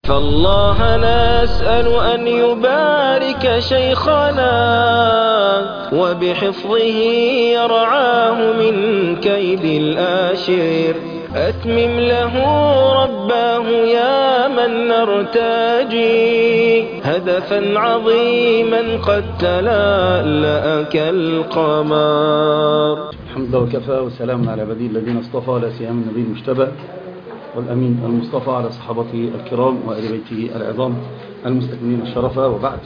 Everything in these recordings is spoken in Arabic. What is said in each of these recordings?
فالله نسأل أن يبارك شيخنا وبحفظه يرعاه من كيد الآشر. أتمم له رباه يا من نرتجي هدفا عظيما قد تلألأ كالقمر. الحمد لله وكفى وسلام على عباده الذين اصطفى، لا سيما النبي المجتبى والأمين المصطفى على صحابته الكرام وآل بيته العظام المستكملين الشرفة. وبعد،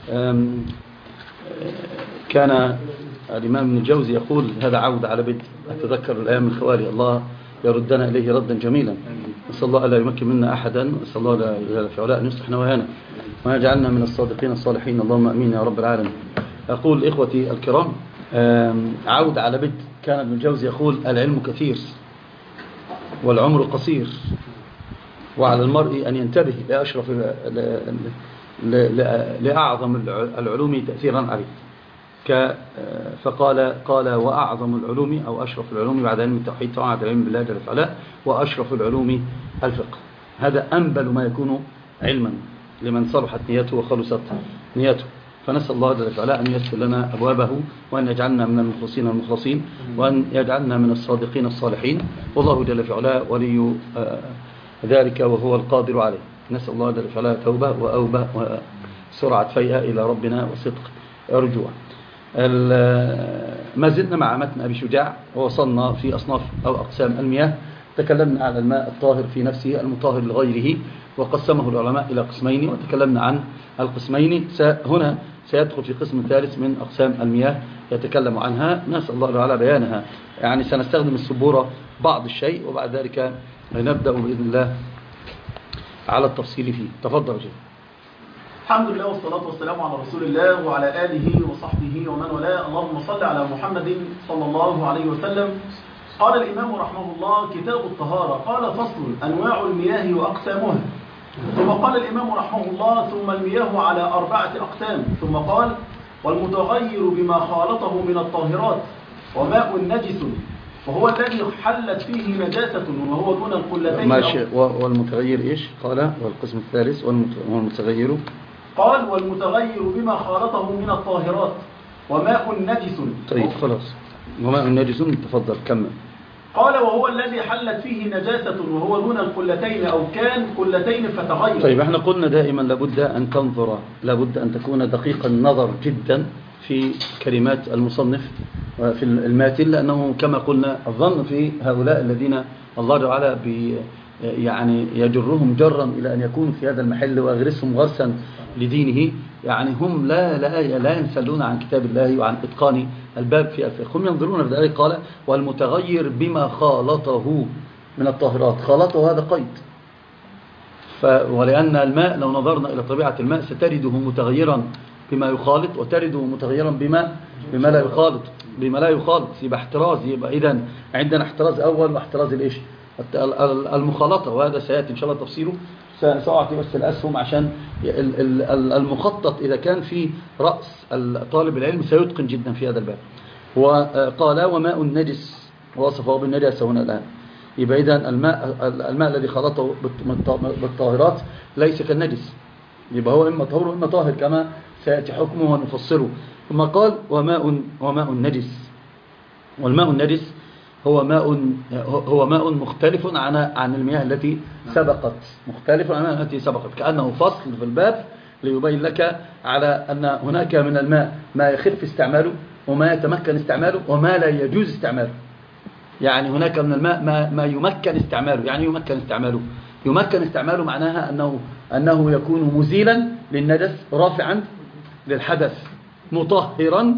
كان الإمام ابن الجوزي يقول: هذا عود على بدء أتذكر الأيام الخوالي، الله يردنا إليه ردا جميلا. نسأل الله ألا يمكن منا أحدا، ونسأل الله في علاء أن يصلح نوايانا ويجعلنا من الصادقين الصالحين، اللهم أمين يا رب العالمين. أقول إخوتي الكرام، عود على بدء. كان ابن الجوزي يقول: العلم كثير والعمر قصير، وعلى المرء أن ينتبه لأعظم العلوم تأثيرا عليه. فقال: وأعظم العلوم أو أشرف العلوم بعد علم التوحيد طبعا العلم بالله جل وعلا، وأشرف العلوم الفقه. هذا أنبل ما يكون علما لمن صلحت نيته وخلصت نيته. فنسأل الله جل وعلا أن ييسر لنا أبوابه، وأن يجعلنا من المخلصين المخلصين، وأن يجعلنا من الصادقين الصالحين، والله جل وعلا ولي ذلك وهو القادر عليه. نسأل الله جل وعلا توبة وأوبة وسرعة فيئة إلى ربنا وصدق رجوع. ما زلنا مع متن أبي شجاع، ووصلنا في أصناف أو أقسام المياه. تكلمنا عن الماء الطاهر في نفسه المطاهر لغيره، وقسمه العلماء إلى قسمين، وتكلمنا عن القسمين. هنا سيدخل في قسم ثالث من أقسام المياه يتكلم عنها، نسأل الله على بيانها. يعني سنستخدم السبورة بعض الشيء، وبعد ذلك نبدأ بإذن الله على التفصيل فيه. تفضل جدا. الحمد لله والصلاة والسلام على رسول الله وعلى آله وصحبه ومن والاه. اللهم صل على محمد صلى الله عليه وسلم. قال الإمام رحمه الله: كتاب الطهارة. قال: فصل: أنواع المياه وأقسامها. ثم قال الإمام رحمه الله: ثم المياه على 4 أقسام. ثم قال: والمتغير بما خالطه من الطاهرات، وماء نجس وهو الذي حلت فيه نجاسة وهو دون القلتين. ماشي. والمتغير إيش قال؟ والقسم الثالث والمتغير. قال: والمتغير بما خالطه من الطاهرات، وماء نجس. طيب خلاص، وماء نجس. تفضل كمل. قال: وهو الذي حلت فيه نجاسة وهو دون القلتين أو كان قلتين فتغير. طيب، احنا قلنا دائما لابد أن تنظر، لابد أن تكون دقيق النظر جدا في كلمات المصنف وفي الماتن، لأنه كما قلنا الظن في هؤلاء الذين الله تعالى يعني يجرهم جرا إلى أن يكونوا في هذا المحل ويغرسهم غرسا لدينه. يعني هم لا ينسلون عن كتاب الله وعن إتقان الباب في الفقه، هم ينظرون في ذلك. قال: والمتغير بما خالطه من الطاهرات. خالطه هذا قيد، ولأن الماء لو نظرنا إلى طبيعة الماء ستجده متغيرا بما يخالط، وتجده متغيرا بما لا يخالط. يبقى احتراز. يبقى إذن عندنا احتراز أول واحتراز الإيش؟ المخالطة، وهذا سيأتي إن شاء الله تفسيره. سأعطي بس الأسهم عشان المخطط إذا كان في رأس طالب العلم سيتقن جدا في هذا الباب. وقال: وماء نجس، وصفه بالنجاسة هنا الآن. يبقى إذن الماء الذي خلطه بالطاهرات ليس كالنجس، يبقى هو إما طهور وإما طاهر كما سيأتي حكمه ونفصله. ثم قال: وماء نجس. والماء النجس هو ماء مختلف عن المياه التي سبقت، مختلف عن المياه التي سبقت، كأنه فصل في الباب ليبين لك على أن هناك من الماء ما يخف استعماله وما يتمكن استعماله وما لا يجوز استعماله. يعني هناك من الماء ما يمكن استعماله. يعني يمكن استعماله معناها أنه يكون مزيلا للنجس، رافعا للحدث، مطهرا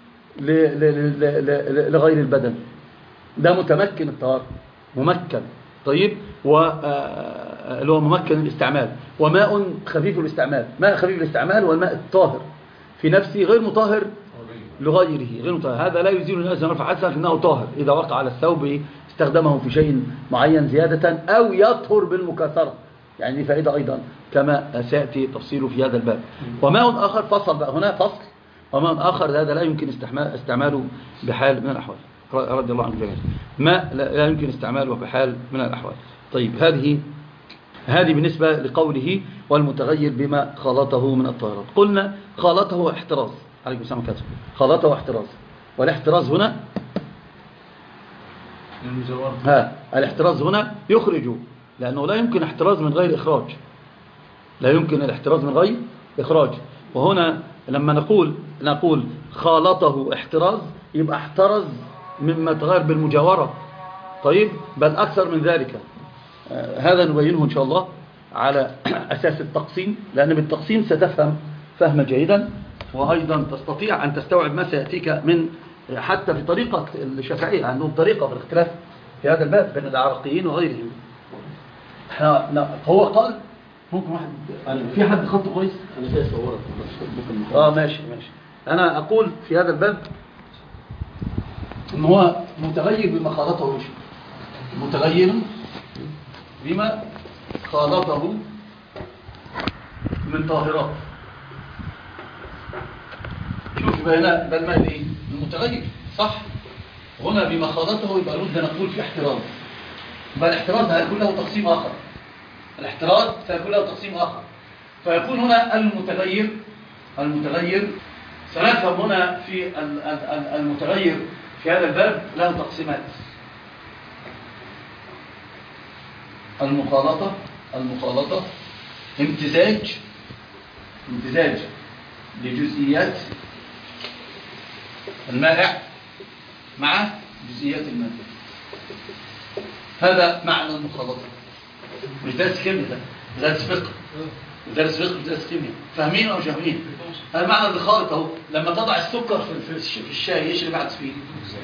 لغير البدن. ده متمكن الطهارة، ممكن. طيب، اللي هو ممكن الاستعمال. وماء خفيف الاستعمال. ماء خفيف الاستعمال والماء الطاهر في نفسه غير مطهر لغيره، غير مطهر. هذا لا يزيل الناس رفع حدثا، لأنه طاهر إذا وقع على الثوب استخدمه في شيء معين زيادة، أو يطهر بالمكاثرة. يعني دي فائدة أيضا كما سيأتي تفصيله في هذا الباب. وماء آخر، فصل بقى هنا فصل. وماء آخر هذا لا يمكن استعماله بحال من الأحوال، رضي الله عنه جميعا. ماء لا يمكن استعماله بحال من الأحوال. طيب، هذه هذه بالنسبة لقوله والمتغير بما خالطه من الطاهرات. قلنا خالطه احتراز، عليكم السلام عليكم، خالطه احتراز، والاحتراز هنا الاحتراز هنا يخرج، لأنه لا يمكن احتراز من غير إخراج، لا يمكن الاحتراز من غير إخراج. وهنا لما نقول خالطه احتراز يبقى احترز مما تغير بالمجاورة. طيب بل أكثر من ذلك. هذا نبينه إن شاء الله على أساس التقسيم، لأن بالتقسيم ستفهم فهما جيدا، وأيضا تستطيع أن تستوعب ما سيأتيك من حتى في طريقة الشافعية، عندهم طريقة في الاختلاف في هذا الباب بين العراقيين وغيرهم. هو قال ممكن واحد في حد خطه كويس، انا جاي اصورك ماشي. انا اقول في هذا الباب ان هو متغير بما خالطه متغير بما خالطه من طاهرات. شوف هنا ده الماء ايه المتغير صح، هنا بما خالطه يبقى لابد نقول في احتراز، يبقى الاحتراز هيكون له تقسيم اخر، الاحتراز سيكون له تقسيم آخر، فيكون هنا المتغير سنفهم هنا في المتغير في هذا الباب له تقسيمات. المخالطة امتزاج لجزئيات المائع مع جزئيات الماء، هذا معنى المخالطة. مش درس كيمياء، ده درس فقه، درس كيمياء، فاهمين او مش فاهمين؟ هذا معنى الخالط اهو. لما تضع السكر في الشاي ايش اللي بعد فيه؟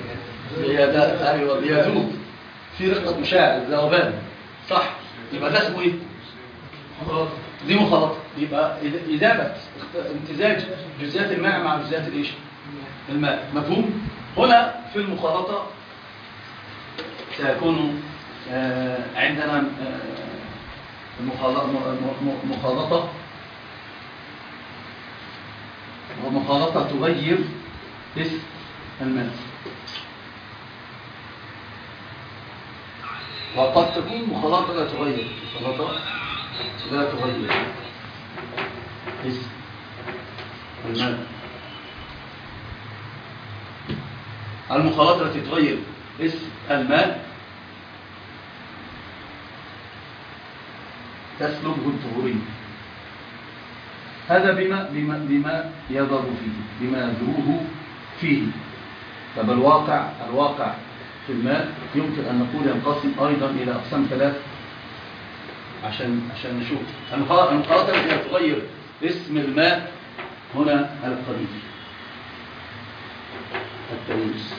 ايوه بيذوب في رقه مشاعر ذوبان صح، يبقى ده اسمه ايه؟ دي مخالطه، يبقى اذابه امتزاج جزيئات الماء مع جزيئات الايش؟ الماء. مفهوم؟ هنا في المخالطه سيكون عندنا مخالطة، ومخالطة تغير اسم الماء، وقد تكون مخالطة لا تغير اسم الماء. المخالطة التي تغير اسم الماء تسلبه الطهورية، هذا بما يضر فيه، بما يضره فيه. طب الواقع في الماء يمكن أن نقول ينقسم أيضا إلى أقسام ثلاث عشان نشوف. المخالطة التي تغير اسم الماء هنا التمييز،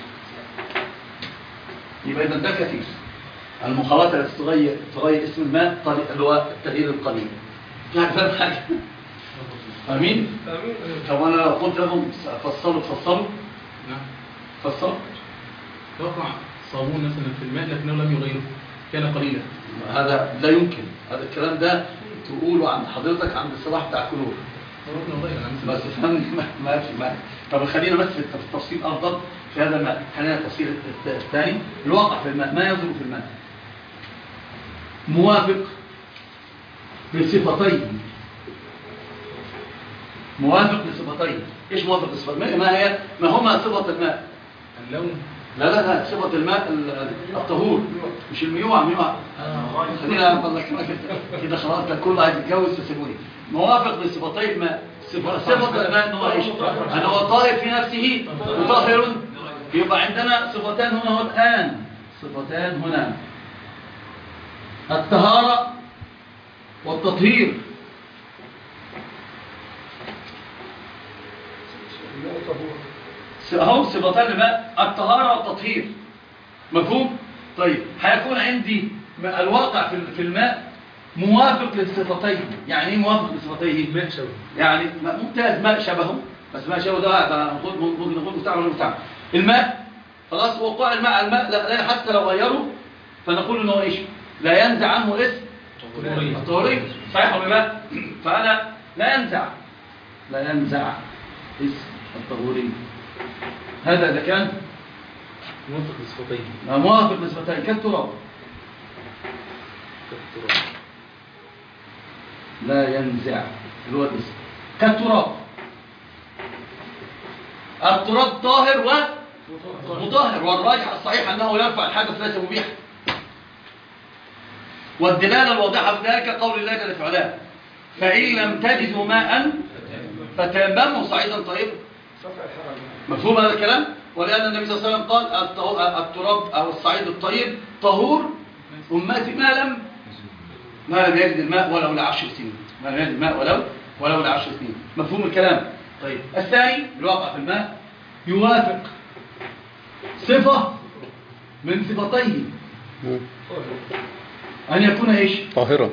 يبقى إذا ده كثير. المخالطة التي تغير اسم الماء اللي هو التغيير القليل. يعني فاهم حاجة؟ فاهمين؟ طب أنا لو قلت لهم فصلوا نعم فصلوا وقع صابون مثلا في الماء لكنه لم يغيره، كان قليلا. هذا لا يمكن، هذا الكلام ده تقوله عند حضرتك عند الصلاح بتاع كلور بس فهمني ما في معنى. طب خلينا بس في التفصيل أفضل في هذا الماء. خلينا التفصيل الثاني. الواقع في الماء ما يضر في الماء موافق لصفتين. ايش موافق لصفتين؟ ما هما صفة الماء؟ اللون. لا صفة الماء الطهور، مش الميوع. خلينا نطلع كده خلاص كله عايز يتجوز تسيبوني. موافق لصفتي الماء. صفة الماء انه ايش؟ انه هو طاهر في نفسه وطاهر. يبقى عندنا صفتان هنا الآن، صفتان هنا، الطهارة والتطهير. اهو صفتان الماء الطهارة والتطهير. مفهوم؟ طيب هيكون عندي الواقع في الماء موافق للصفتين. يعني ايه موافق للصفتين؟ ماء شبه، يعني ممتاز، ماء شبهه، بس ماء شبهه ده ممكن نقول مستعمل ولا مستعمل. الماء خلاص وقوع الماء لا حتى لو غيره فنقول انه ايش؟ لا ينزع عنه اسم الطهورية. صحيح ولا لا؟ فانا لا ينزع اسم الطهورية. هذا اذا كان موافق لصفتين كالتراب. لا ينزع اللي هو الاسم كالتراب. التراب طاهر ومطهر، والراجح الصحيح أنه يرفع الحدث ليس مبيحا. والدلالة الواضحة في ذلك قول الله جل وعلا فإن لم تجدوا ماء فتيمموا صعيدا طيبا. مفهوم هذا الكلام؟ ولأن النبي صلى الله عليه وسلم قال التراب أو الصعيد الطيب طهور أمتي ما لم يجد الماء ولو ل10 سنين. ما لم يجد الماء ولو ل10 سنين. مفهوم الكلام؟ طيب الثاني الواقع في الماء يوافق صفة من صفتيه أن يكون إيش؟ طاهرا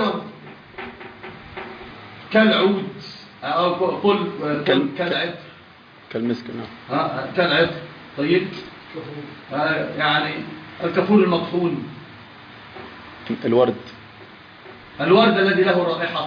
كالعود أو قل كالعطر كالمسك. نعم. كالعطر. طيب يعني الكفور المطحون، الورد الذي له رائحة،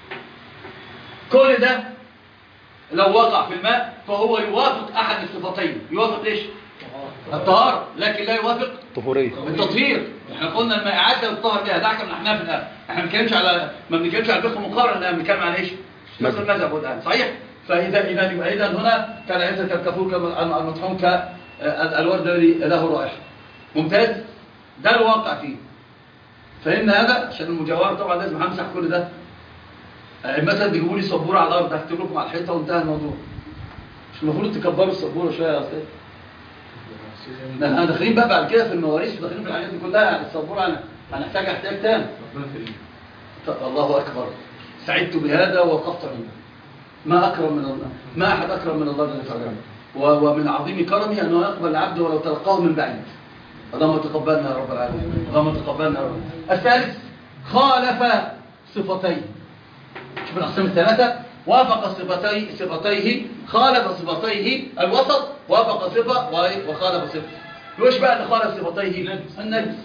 كل ده لو وقع في الماء فهو يوافق أحد الصفتين. يوافق إيش؟ الطهارة، لكن لا يوافق التطهير. احنا قلنا المائعات لا يطهر بها، ده حكم الأحناف الآن. احنا ما بنتكلمش على الفقه المقارن الآن، بنتكلم عن إيش؟ نفس المذهب الآن. صحيح؟ فإذا هنا كان عزة كالكفور كالمطحون كالورد الذي له رائحة. ممتاز؟ ده الواقع فيه. فإن هذا عشان المجاورة طبعا لازم همسح كل ده. مثلا تجيبوا لي سبورة على الأرض هكتب لكم على الحيطة وانتهى الموضوع. مش المفروض تكبروا السبورة شوية يا أستاذ؟ احنا داخلين بقى بعد كده في المواريث وداخلين في الحاجات دي كلها. السبورة هنحتاج احتياج تام. الله أكبر، سعدت بهذا ووقفت عنده. ما أحد أكرم من الله جل وعلا، ومن عظيم كرمه أنه يقبل العبد ولو تلقاه من بعيد. اللهم تقبلنا يا رب العالمين، اللهم تقبلنا يا رب. الثالث خالف صفتين. شوف الأقسام الثلاثة. وافق صفتيه، خالف صفتيه. الوسط وافق صفة وخالف صفة. ليش بقى اللي خالف صفتيه؟ النجس.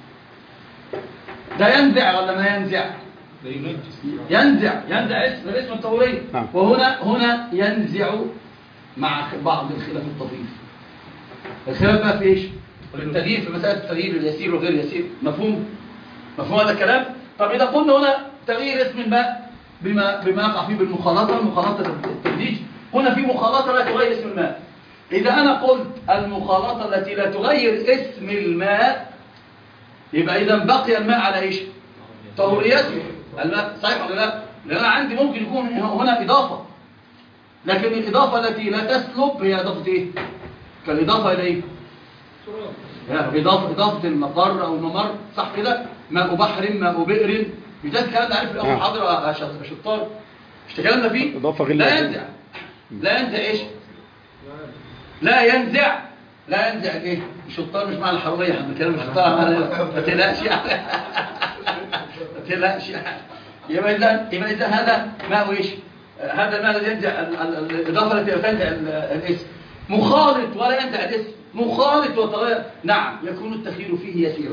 ده ينزع ولا ما ينزع؟ ينزع اسم الطهورية. وهنا ينزع مع بعض الخلاف الطفيف. الخلاف بقى في ايش؟ التغيير، في مسألة التغيير اليسير وغير يسير. مفهوم هذا الكلام؟ طب إذا قلنا هنا تغيير اسم الماء بما يقع فيه مخالطة التدريج، هنا في مخالطة لا تغير اسم الماء. إذا أنا قلت المخالطة التي لا تغير اسم الماء، يبقى إذا بقي الماء على إيش؟ طهوريته. الماء صحيح ولا لا؟ لأن أنا عندي ممكن يكون هنا إضافة، لكن الإضافة التي لا تسلب هي إضافة إيه؟ كالإضافة إلى إيه؟ يعني إضافة المقر أو الممر، صح كده؟ ماء بحر، ماء بئر. مش ده الكلام ده عارف الأول محاضرة شطار؟ مش تكلمنا فيه؟ لا ينزع إيش؟ لا ينزع إيه؟ الشطار مش معنى الحرورية، احنا بنتكلم الشطار ما تقلقش يعني. ما تقلقش يعني. يبقى إذا هذا ماء إيش؟ هذا الماء الذي ينزع الإضافة التي تنزع الاسم. مخالط ولا ينزع الاسم، مخالط وتغير. نعم يكون التخيير فيه يسيرا،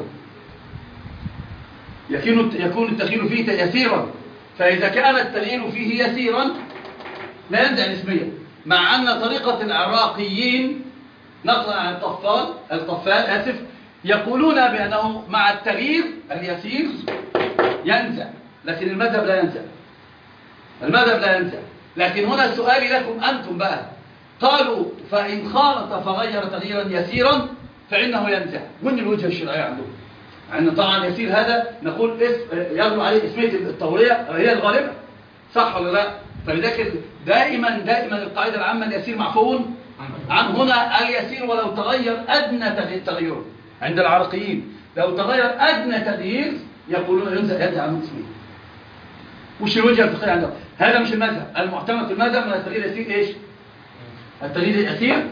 يكون التغيير فيه يسيرا. فإذا كان التغيير فيه يسيرا لا ينزع الاسمية، مع أن طريقة العراقيين نقلا عن الطفال يقولون بأنه مع التغيير اليسير ينزع، لكن المذهب لا ينزع. لكن هنا سؤالي لكم أنتم بقى، قالوا فإن خالط فغير تغييرا يسيرا فإنه ينزع. وين الوجهة الشرعية عندهم؟ عندنا طبعا يسير هذا نقول يغلو عليه اسمية الطهورية هي الغالبة، صح ولا لا؟ فلذلك دائما القاعدة العامة اليسير معفو عن. هنا اليسير ولو تغير أدنى تغيير عند العراقيين، لو تغير أدنى تغيير يقولون ينزع عنه اسمية. وش الوجهة الفقهية عندهم؟ هذا مش المذهب المعتمد في المذهب من التغيير اليسير. ايش التغيير اليسير؟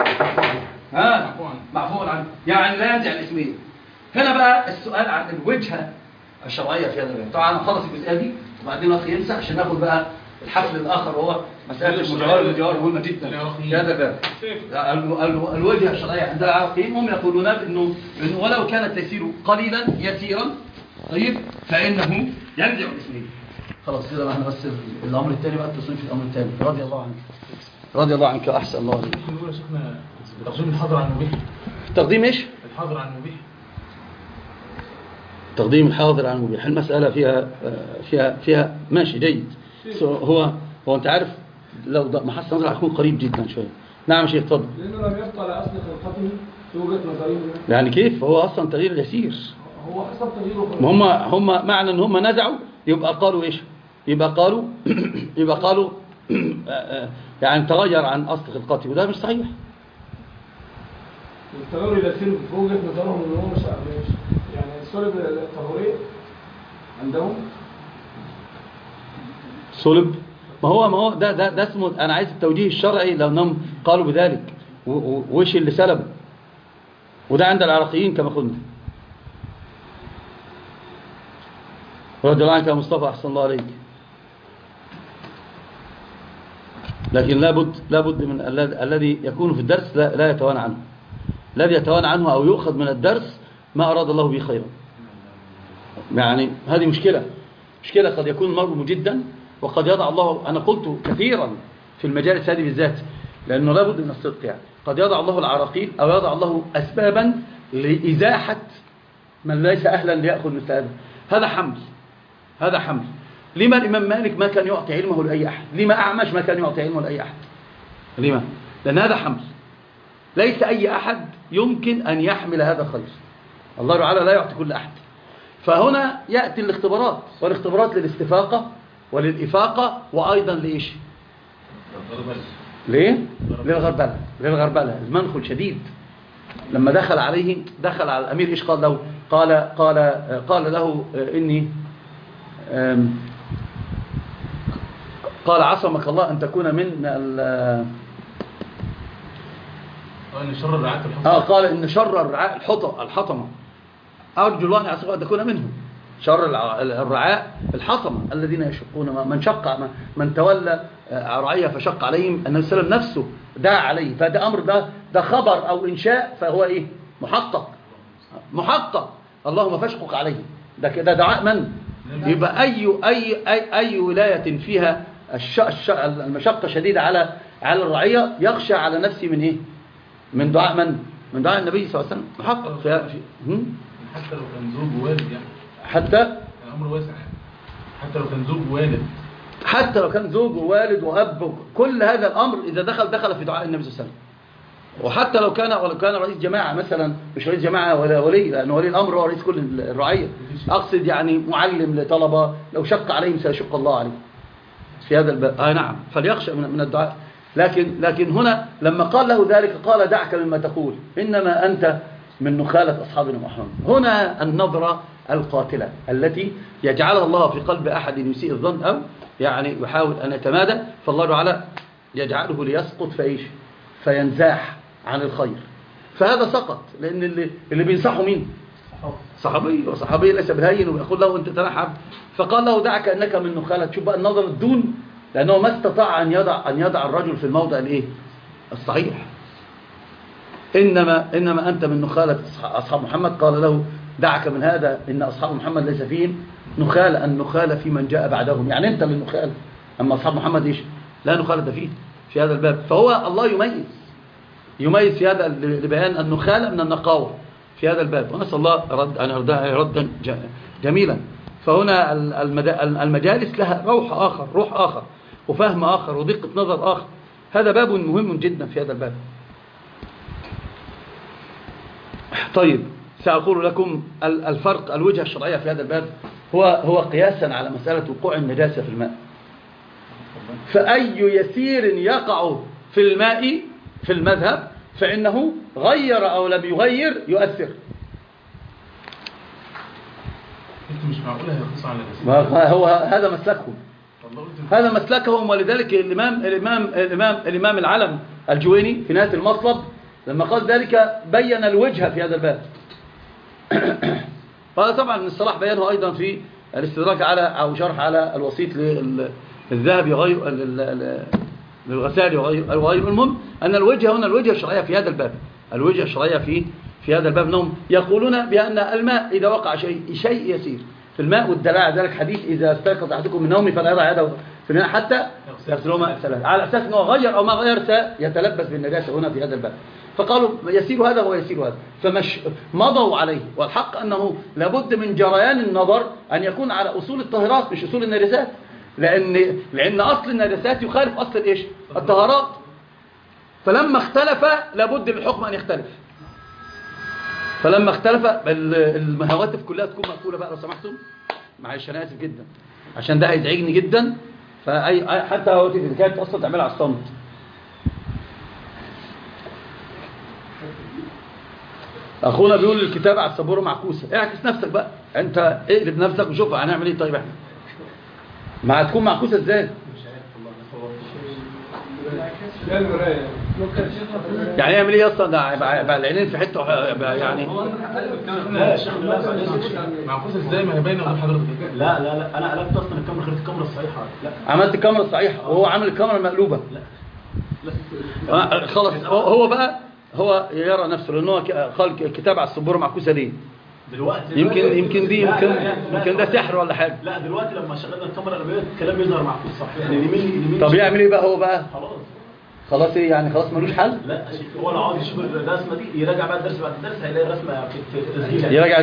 معفو عنه، يعني لا ينزع الاسمية. هنا بقى السؤال عن الوجهة الشرعية في هذا الباب. طبعا نخلص الجزئية دي وبعدين الاخ ينسى عشان ناخد بقى الحفل الاخر وهو مسألة المجاورة مهمة جدا في هذا الباب. الوجهة الشرعية عند العراقيين هم يقولون انه ولو كان التيسير قليلا يسيرا طيب فإنه ينزع الاسمية. خلاص كده احنا بس الامر الثاني بقى التصنيف في الامر الثاني. رضي الله عنك احسن الله عليك. نقول يا شيخنا تقديم الحظر عن المبيح. تقديم ايش؟ الحظر عن المبيح. تقديم الحاضر على المبيح. المسألة فيها ماشي جيد. هو أنت عارف لو محس نظر هيكون قريب جدا شوية. نعم يا شيخ اتفضل. لأنه لم يبقى على أصل خلقته في وجهة نظرين. يعني كيف هو أصلا تغيير يسير؟ هو حسب تغييره. هم معنى ان هم نزعوا يبقى قالوا ايش؟ يبقى قالوا يعني تغير عن اصل خلقته، وده مش صحيح. التغير اليسير في وجهة نظرهم ان هو مش يعني الصلب الطهوري عندهم صلب. ما هو ده اسمه، انا عايز التوجيه الشرعي لو انهم قالوا بذلك وش اللي سلبه، وده عند العراقيين كما قلنا. رضي الله عنك يا مصطفى، أحسن الله عليك. لكن لابد من الذي يكون في الدرس لا يتوانى عنه. الذي يتوانى عنه أو يؤخذ من الدرس ما أراد الله به خيرا. يعني هذه مشكلة قد يكون المرء مجدا، وقد يضع الله، أنا قلت كثيرا في المجالس هذه بالذات لأنه لابد من الصدق، يعني قد يضع الله العراقيل أو يضع الله أسبابا لإزاحة من ليس أهلا ليأخذ مثل هذا حمل. لما الإمام مالك ما كان يعطي علمه لأي أحد؟ لما أعمش ما كان يعطي علمه لأي أحد؟ لما؟ لأن هذا حمل، ليس أي أحد يمكن أن يحمل هذا الخير. الله تعالى لا يعطي كل أحد. فهنا يأتي الاختبارات، والاختبارات للاستفاقة وللإفاقة، وأيضا لإيش؟ ليه؟ للغربلة. المنخل شديد. لما دخل على الأمير إيش قال له؟ قال له إني قال عصمك الله أن تكون من إن شر الرعاة الحطمة. قال إن شر الرعاء الحطمة أرجو الله أن يعصمك أن تكون منهم. شر الرعاء الحطمة الذين يشقون من تولى رعية فشق عليهم. النبي صلى الله عليه وسلم نفسه دعا عليه، فده أمر ده خبر أو إنشاء، فهو إيه؟ محقق. اللهم فاشقق عليه. ده دعاء من؟ يبقى أي ولاية فيها المشقة شديدة على الرعية يخشى على نفسه من إيه؟ من دعاء من؟ من دعاء النبي صلى الله عليه وسلم. محقق حتى لو كان زوج ووالد، يعني حتى الأمر واسع. حتى لو كان زوج ووالد، حتى لو كان زوج ووالد وأب، كل هذا الأمر إذا دخل في دعاء النبي صلى الله عليه وسلم. وحتى لو كان رئيس جماعة مثلا، مش رئيس جماعة ولا ولي، لأنه ولي الأمر هو رئيس كل الرعية. أقصد يعني معلم لطلبة، لو شق عليهم سيشق الله عليه في هذا الباب. نعم، فليخشى من الدعاء. لكن هنا لما قال له ذلك قال دعك مما تقول، إنما أنت من نخالة أصحابنا محمد. هنا النظرة القاتلة التي يجعلها الله في قلب أحد يسيء الظن أو يعني يحاول أن يتمادى، فالله تعالى يجعله ليسقط فينزاح عن الخير. فهذا سقط، لأن اللي بينصحه مين؟ صحابي ليس بالهين، ويقول له أنت تنحب، فقال له دعك أنك من نخالة. شوف بقى النظر الدون، لأنه ما استطاع أن يضع الرجل في الموضع الصحيح. إنما أنت من نخالة أصحاب محمد. قال له دعك من هذا، إن أصحاب محمد ليس فيهم نخالة، النخالة في من جاء بعدهم. يعني أنت من نخالة، أما أصحاب محمد لا نخالة فيه في هذا الباب. فهو الله يميز في هذا لبيان النخالة من النقاوة في هذا الباب، ونسأل الله أن يردها ردا جميلا. فهنا المجالس لها روح آخر وفهم آخر ودقة نظر آخر. هذا باب مهم جدا في هذا الباب. طيب، سأقول لكم الفرق، الوجهة الشرعية في هذا الباب هو قياسا على مسألة وقوع النجاسة في الماء. فأي يسير يقع في الماء في المذهب فإنه غير أو لم يغير يؤثر. انتوا مش معقولة هيقص على الناس. هو هذا مسلكهم. ولذلك الإمام العلم الجويني في نهاية المطلب لما قال ذلك بين الوجهة في هذا الباب. وهذا طبعا من الصلاح بيانه أيضا في الاستدراك على أو شرح على الوسيط للذهبي وغيره للغسالي وغيره. المهم أن الوجهة هنا الوجهة الشرعية في هذا الباب. الوجهة الشرعية في هذا الباب أنهم يقولون بأن الماء إذا وقع شيء يسير في الماء، والدلاء على ذلك حديث إذا استيقظ أحدكم من نومه فلا يضع يده في الماء حتى يغسلهما ثلاثة، على أساس أنه غير أو ما غير سيتلبس بالنجاسة هنا في هذا الباب. فقالوا يسير هذا ويسير هذا، فمش مضوا عليه. والحق أنه لابد من جريان النظر أن يكون على أصول الطهارات مش أصول النجاسات، لأن أصل النجاسات يخالف أصل الإيش؟ الطهارات. فلما اختلف لابد للحكم أن يختلف. فلما اختلف الهواتف كلها تكون مقفولة بقى لو سمحتم. معلش أنا آسف جدا عشان ده هيزعجني جدا. حتى هواتف إذا كانت أصلا تعملها على الصمت. أخونا بيقول الكتابة على السبورة معكوسة. اعكس نفسك بقى، أنت اقلب نفسك وشوف هنعمل إيه. طيب إحنا ما هتكون معكوسة إزاي؟ يعني يعمل ايه اصلا؟ ده بقى العينين في حته يعني لا يا شيخ معكوسه ازاي؟ ما هي باينه قدام حضرتك. لا انا قلبت اصلا الكاميرا، خليت الكاميرا الصحيحه. لا عملت الكاميرا الصحيحه وهو عامل الكاميرا المقلوبه. لا خلاص هو بقى هو يرى نفسه لان هو قال الكتاب على السبوره معكوسه ليه دلوقتي. يمكن دي يمكن ده سحر ولا حاجه. لا دلوقتي لما شغلنا الكاميرا الكلام يظهر معكوس صح. اليمين طب يعمل ايه بقى هو بقى؟ خلاص ايه يعني؟ خلاص ملوش حل. لا هو لو عاوز يشوف الرسمه دي يراجع بقى الدرس، بعد الدرس هيلاقي الرسمه في التسجيل. يراجع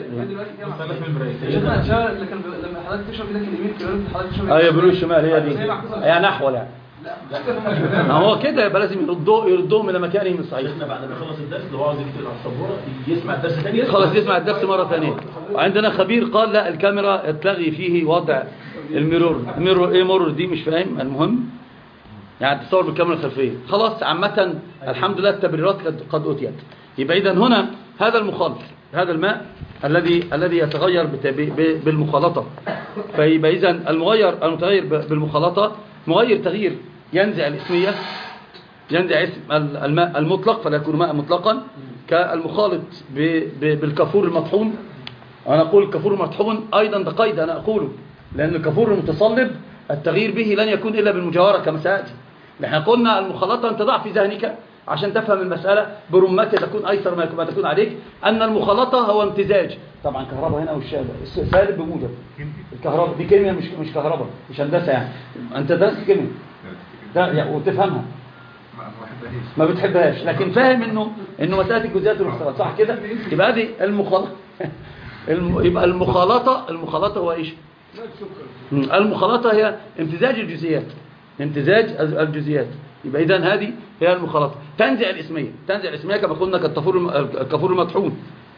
لما حضرتك تشرب ايدك اليمين كده حضرتك تشرب ايوه بيقولوا الشمال هي دي يعني نحو يعني. ما هو كده يبقى لازم يردوهم الى مكانهم الصحيح. بعد ما يخلص الدرس لو عاوز يكتب على السبوره يسمع الدرس ثاني، خلاص يسمع الدرس مره ثانيه. وعندنا خبير قال لا الكاميرا اتلغي فيه وضع الميرور ايه مرور دي مش فاهم. المهم يعني تصور بالكاميرا الخلفيه. خلاص عامه الحمد لله التبريرات قد اتيت. يبقى اذا هنا هذا المخالط، هذا الماء الذي يتغير بالمخالطه. فيبقى اذا المتغير بالمخالطه مغير تغيير ينزع الاسميه، ينزع اسم الماء المطلق فلا يكون ماء مطلقا كالمخالط بالكافور المطحون. انا اقول الكافور المطحون ايضا ده قيد انا اقوله، لان الكافور المتصلب التغيير به لن يكون الا بالمجاوره كما سياتي. احنا قلنا المخالطه انت ضع في ذهنك عشان تفهم المساله برمتها تكون ايسر ما تكون عليك ان المخالطه هو امتزاج. طبعا كهرباء هنا سالب بموجب. الكهرباء دي كيمياء مش كهرباء مش هندسه يعني. انت درست كيمياء ده يعني وتفهمها ما بتحبهاش، لكن فاهم انه مساله الجزيئات والاختلاط صح كده. يبقى هذه المخالطه يبقى المخالطه هو ايش؟ المخالطه هي امتزاج الجزيئات، امتزاج الجزيئات. يبقى اذا هذه هي المخالطه. تنزع الاسميه كما قلنا كالكافور المطحون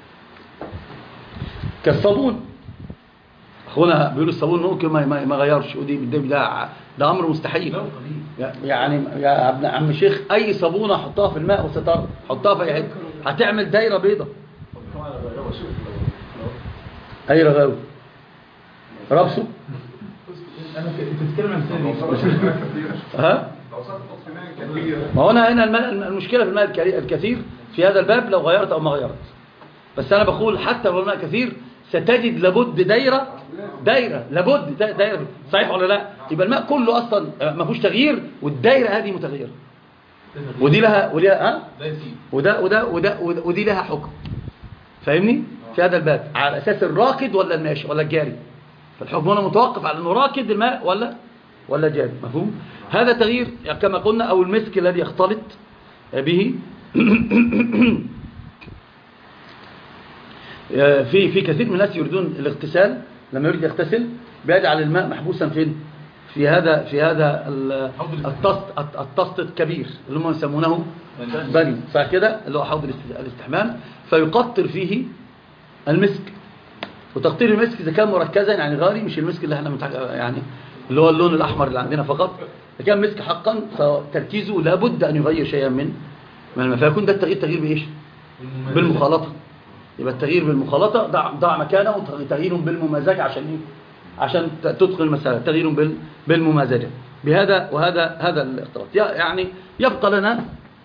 كالصابون. اخونا بيقولوا الصابون ممكن ما غيرش، ودي ده امر مستحيل يعني. يا ابن عم الشيخ اي صابونه حطها في الماء وستر حطها في اي حته هتعمل دايره بيضاء. اي رغاوي رابسه انت بتتكلم عن ها ما هنا المشكله في الماء الكثير في هذا الباب لو غيرت او ما غيرت. بس انا بقول حتى لو الماء كثير ستجد لابد دايره لابد دايره صحيح ولا لا؟ يبقى الماء كله اصلا ما فيهوش تغيير والدايره هذه متغيره ودي لها ودي لها حكم. فاهمني؟ في هذا الباب على اساس الراكد ولا الماشي ولا الجاري. فالحكم هنا متوقف على انه راكد الماء ولا جاري. مفهوم؟ هذا تغيير كما قلنا او المسك الذي يختلط به في كثير من الناس يريدون الاغتسال. لما يريد يغتسل بيجعل الماء محبوسا فين؟ في هذا الطست الكبير اللي هم يسمونه بني صح كده اللي هو حوض الاستحمام. فيقطر فيه المسك. وتقطير المسك اذا كان مركزا يعني غالي مش المسك اللي احنا يعني اللي هو اللون الاحمر اللي عندنا فقط. اذا كان مسك حقا فتركيزه لابد ان يغير شيئا من الماء. فيكون ده تغيير بايش؟ بالمخالطه. يبقى التغيير بالمخالطه ضع مكانه تغيير بالممازجه عشان تدخل المساله تغيير بالممازجه بهذا وهذا الاختلاط. يعني يبقى لنا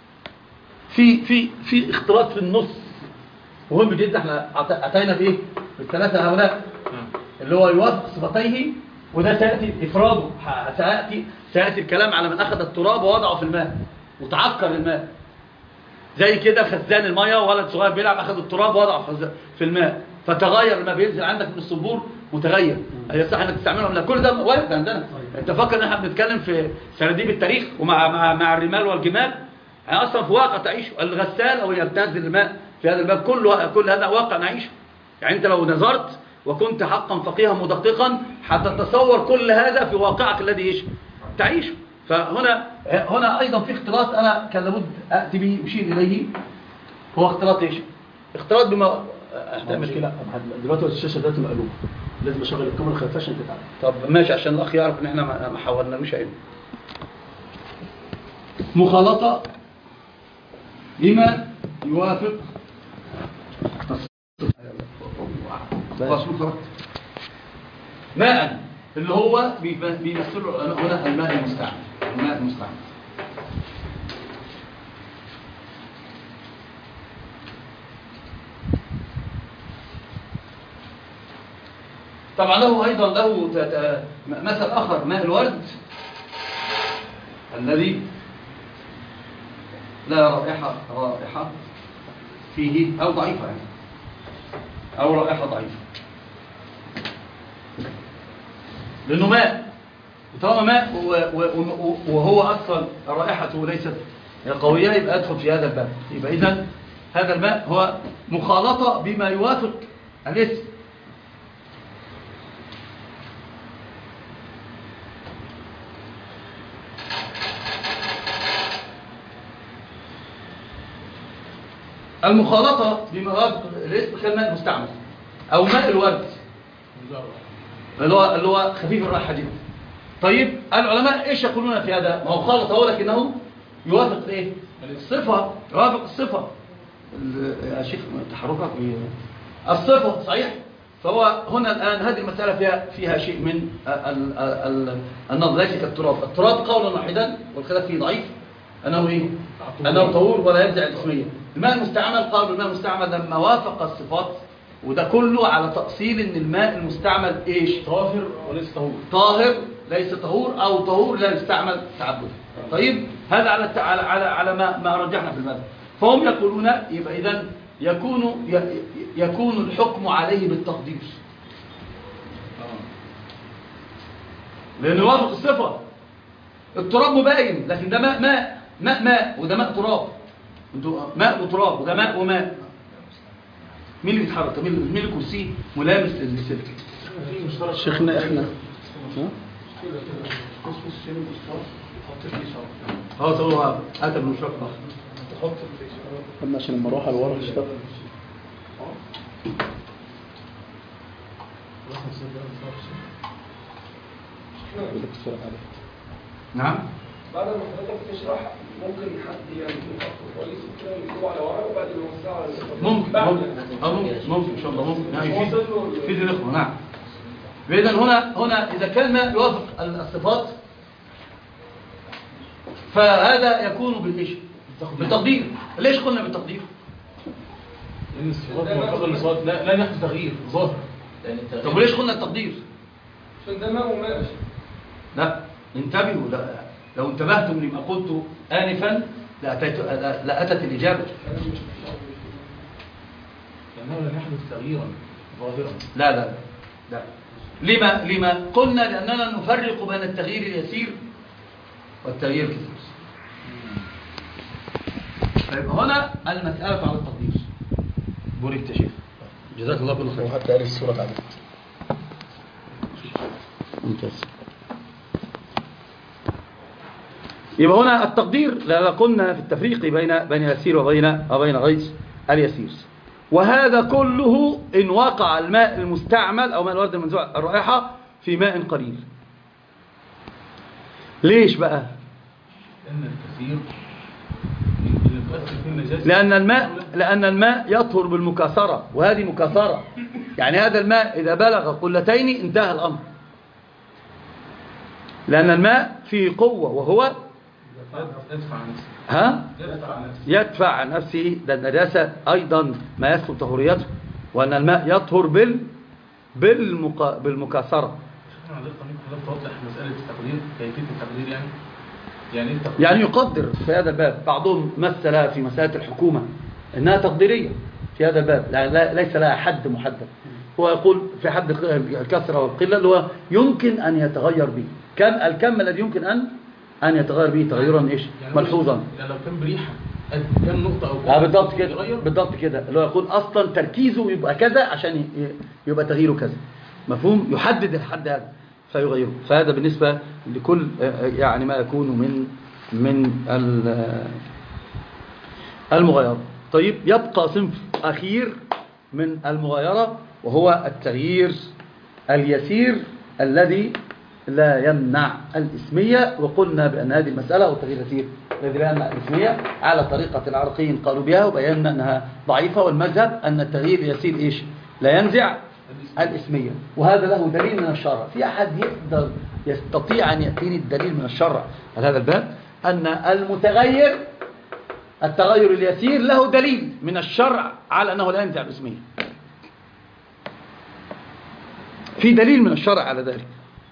في اختلاط في النص مهم جدا. احنا اتينا بايه؟ بالثلاثه هؤلاء اللي هو يوافق صفتيه وده سياتي افراده. سياتي الكلام على من اخذ التراب ووضعه في الماء وتعكر الماء زي كده خزان الميه وولد صغير بيلعب اخذ التراب ووضعه في الماء فتغير الماء بينزل عندك من الصبور متغير. يصح انك تستعملهم لا كل ده وارد عندنا. انت فاكر ان احنا بنتكلم في سراديب التاريخ ومع الرمال والجمال يعني أصلا في واقع تعيشه. الغسال أو يبتذل الماء في هذا الباب كل هذا واقع نعيشه. يعني أنت لو نظرت وكنت حقا فقيها مدققا هتتصور كل هذا في واقعك الذي تعيشه. فهنا أيضا في اختلاط أنا كان لابد أتي به أشير إليه، هو اختلاط اختلاط بما مشكلة دلوقتي الشاشة ذات مقلوبة، لازم اشغل الكاميرا الخلفية عشان تتعلم. طب ماشي، عشان الأخ يعرف إن إحنا ما حاولنا مش عيب. مخالطة بما يوافق ماء اللي هو بيمثله هنا الماء المستعمل. طبعا له مثل آخر، ماء الورد الذي لا رائحة فيه أو ضعيفة يعني، أو رائحة ضعيفة، لأنه ماء. طالما ماء وهو أصلا رائحته ليست قوية يبقى أدخل في هذا الباب. يبقى إذن هذا الماء هو مخالطة بما يوافق الاسم. المخالطة بما يوافق الاسم كالماء المستعمل أو ماء الورد اللي هو خفيف الرائحة جدا. طيب العلماء ايش يقولون في هذا؟ ما هو خالط هو لكنه يوافق الايه؟ الصفة، يوافق الصفة. يا شيخ تحركك الصفة صحيح. فهو هنا الآن هذه المسألة فيها شيء من النظر، ليس كالتراب. التراب قولا واحدا والخلاف فيه ضعيف أنه إيه؟ أنه طهور ولا ينزع الاسمية. الماء المستعمل قالوا الماء المستعمل لما وافق الصفات، وده كله على تأصيل ان الماء المستعمل ايش؟ طاهر وليس طهور. طاهر ليس طهور، او طهور لا يستعمل تعبدا. طيب هذا على ما رجحنا في المذهب. فهم يقولون يبقى اذا يكون الحكم عليه بالتقدير، لانه يوافق الصفه. التراب مباين، لكن ده ماء وده ماء تراب. ماء وتراب، وده ماء وماء. مين اللي بيتحرك؟ مين اللي كرسيه ملامس للسلك؟ شيخنا احنا هو اتى بالمشرق تحط اما عشان لما اروح على ورا اشتغل. نعم. بعد ما حضرتك تشرح ممكن حد يعني يحط كويس كده ويكتبه على ورق وبعد ما يوزعه ممكن ان شاء الله ممكن يعني في الاخوه. نعم. اذا هنا اذا كان ما يوافق الصفات فهذا يكون بالايش؟ بالتقدير. ليش قلنا بالتقدير؟ لان الصفات موافقه للصفات لا يحدث تغيير ظاهر. طب وليش قلنا التقدير؟ عشان ده ماء وماء. لا انتبهوا، لو انتبهتم لما قلت آنفا لأتت الإجابة. لأنه لا يحدث تغييرا ظاهرا. لا. لما قلنا لأننا نفرق بين التغيير اليسير والتغيير الكثير. طيب هنا المسألة على التقدير. بوريك يا شيخ، جزاك الله كل خير. وحتى قال الصورة عليك ممتاز. يبقى هنا التقدير لا قلنا في التفريق بين اليسير وبين غير اليسير. وهذا كله إن وقع الماء المستعمل أو ماء الورد المنزوع الرائحة في ماء قليل. ليش بقى؟ لأن الكثير لأن الماء يطهر بالمكاثرة، وهذه مكاثرة. يعني هذا الماء إذا بلغ قلتين انتهى الأمر، لأن الماء فيه قوة وهو يدفع عن نفسه. ده النجاسة أيضا ما يسلب طهوريته، وأن الماء يطهر بالمكاثرة. توضح مسألة التقدير، كيفية التقدير يعني يقدر في هذا الباب. بعضهم مثل في مسألة الحكومة إنها تقديرية في هذا الباب، ليس لها حد محدد. هو يقول في حد الكثرة والقلة اللي هو يمكن أن يتغير به. الكم الذي يمكن أن أن يتغير به تغيرا إيش ملحوظا. يعني لو كان بريحة كام نقطة أو كام بالضبط كده، بالضبط كده، اللي هو يكون أصلا تركيزه يبقى كذا عشان يبقى تغييره كذا، مفهوم؟ يحدد الحد هذا فيغيره. فهذا بالنسبة لكل يعني ما يكون من المغايرة. طيب يبقى صنف أخير من المغايرة وهو التغيير اليسير الذي لا يمنع الإسمية. وقلنا بأن هذه المسألة والتغيير اليسير الذي لا يمنع الإسمية على طريقة العراقيين قالوا بها وبينا أنها ضعيفة، والمذهب أن التغيير اليسير إيش لا ينزع الإسمية، وهذا له دليل من الشرع. في أحد يقدر يستطيع أن يأتيني الدليل من الشرع على هذا الباب؟ أن المتغير التغير اليسير له دليل من الشرع على أنه لا ينزع الإسمية. في دليل من الشرع على ذلك.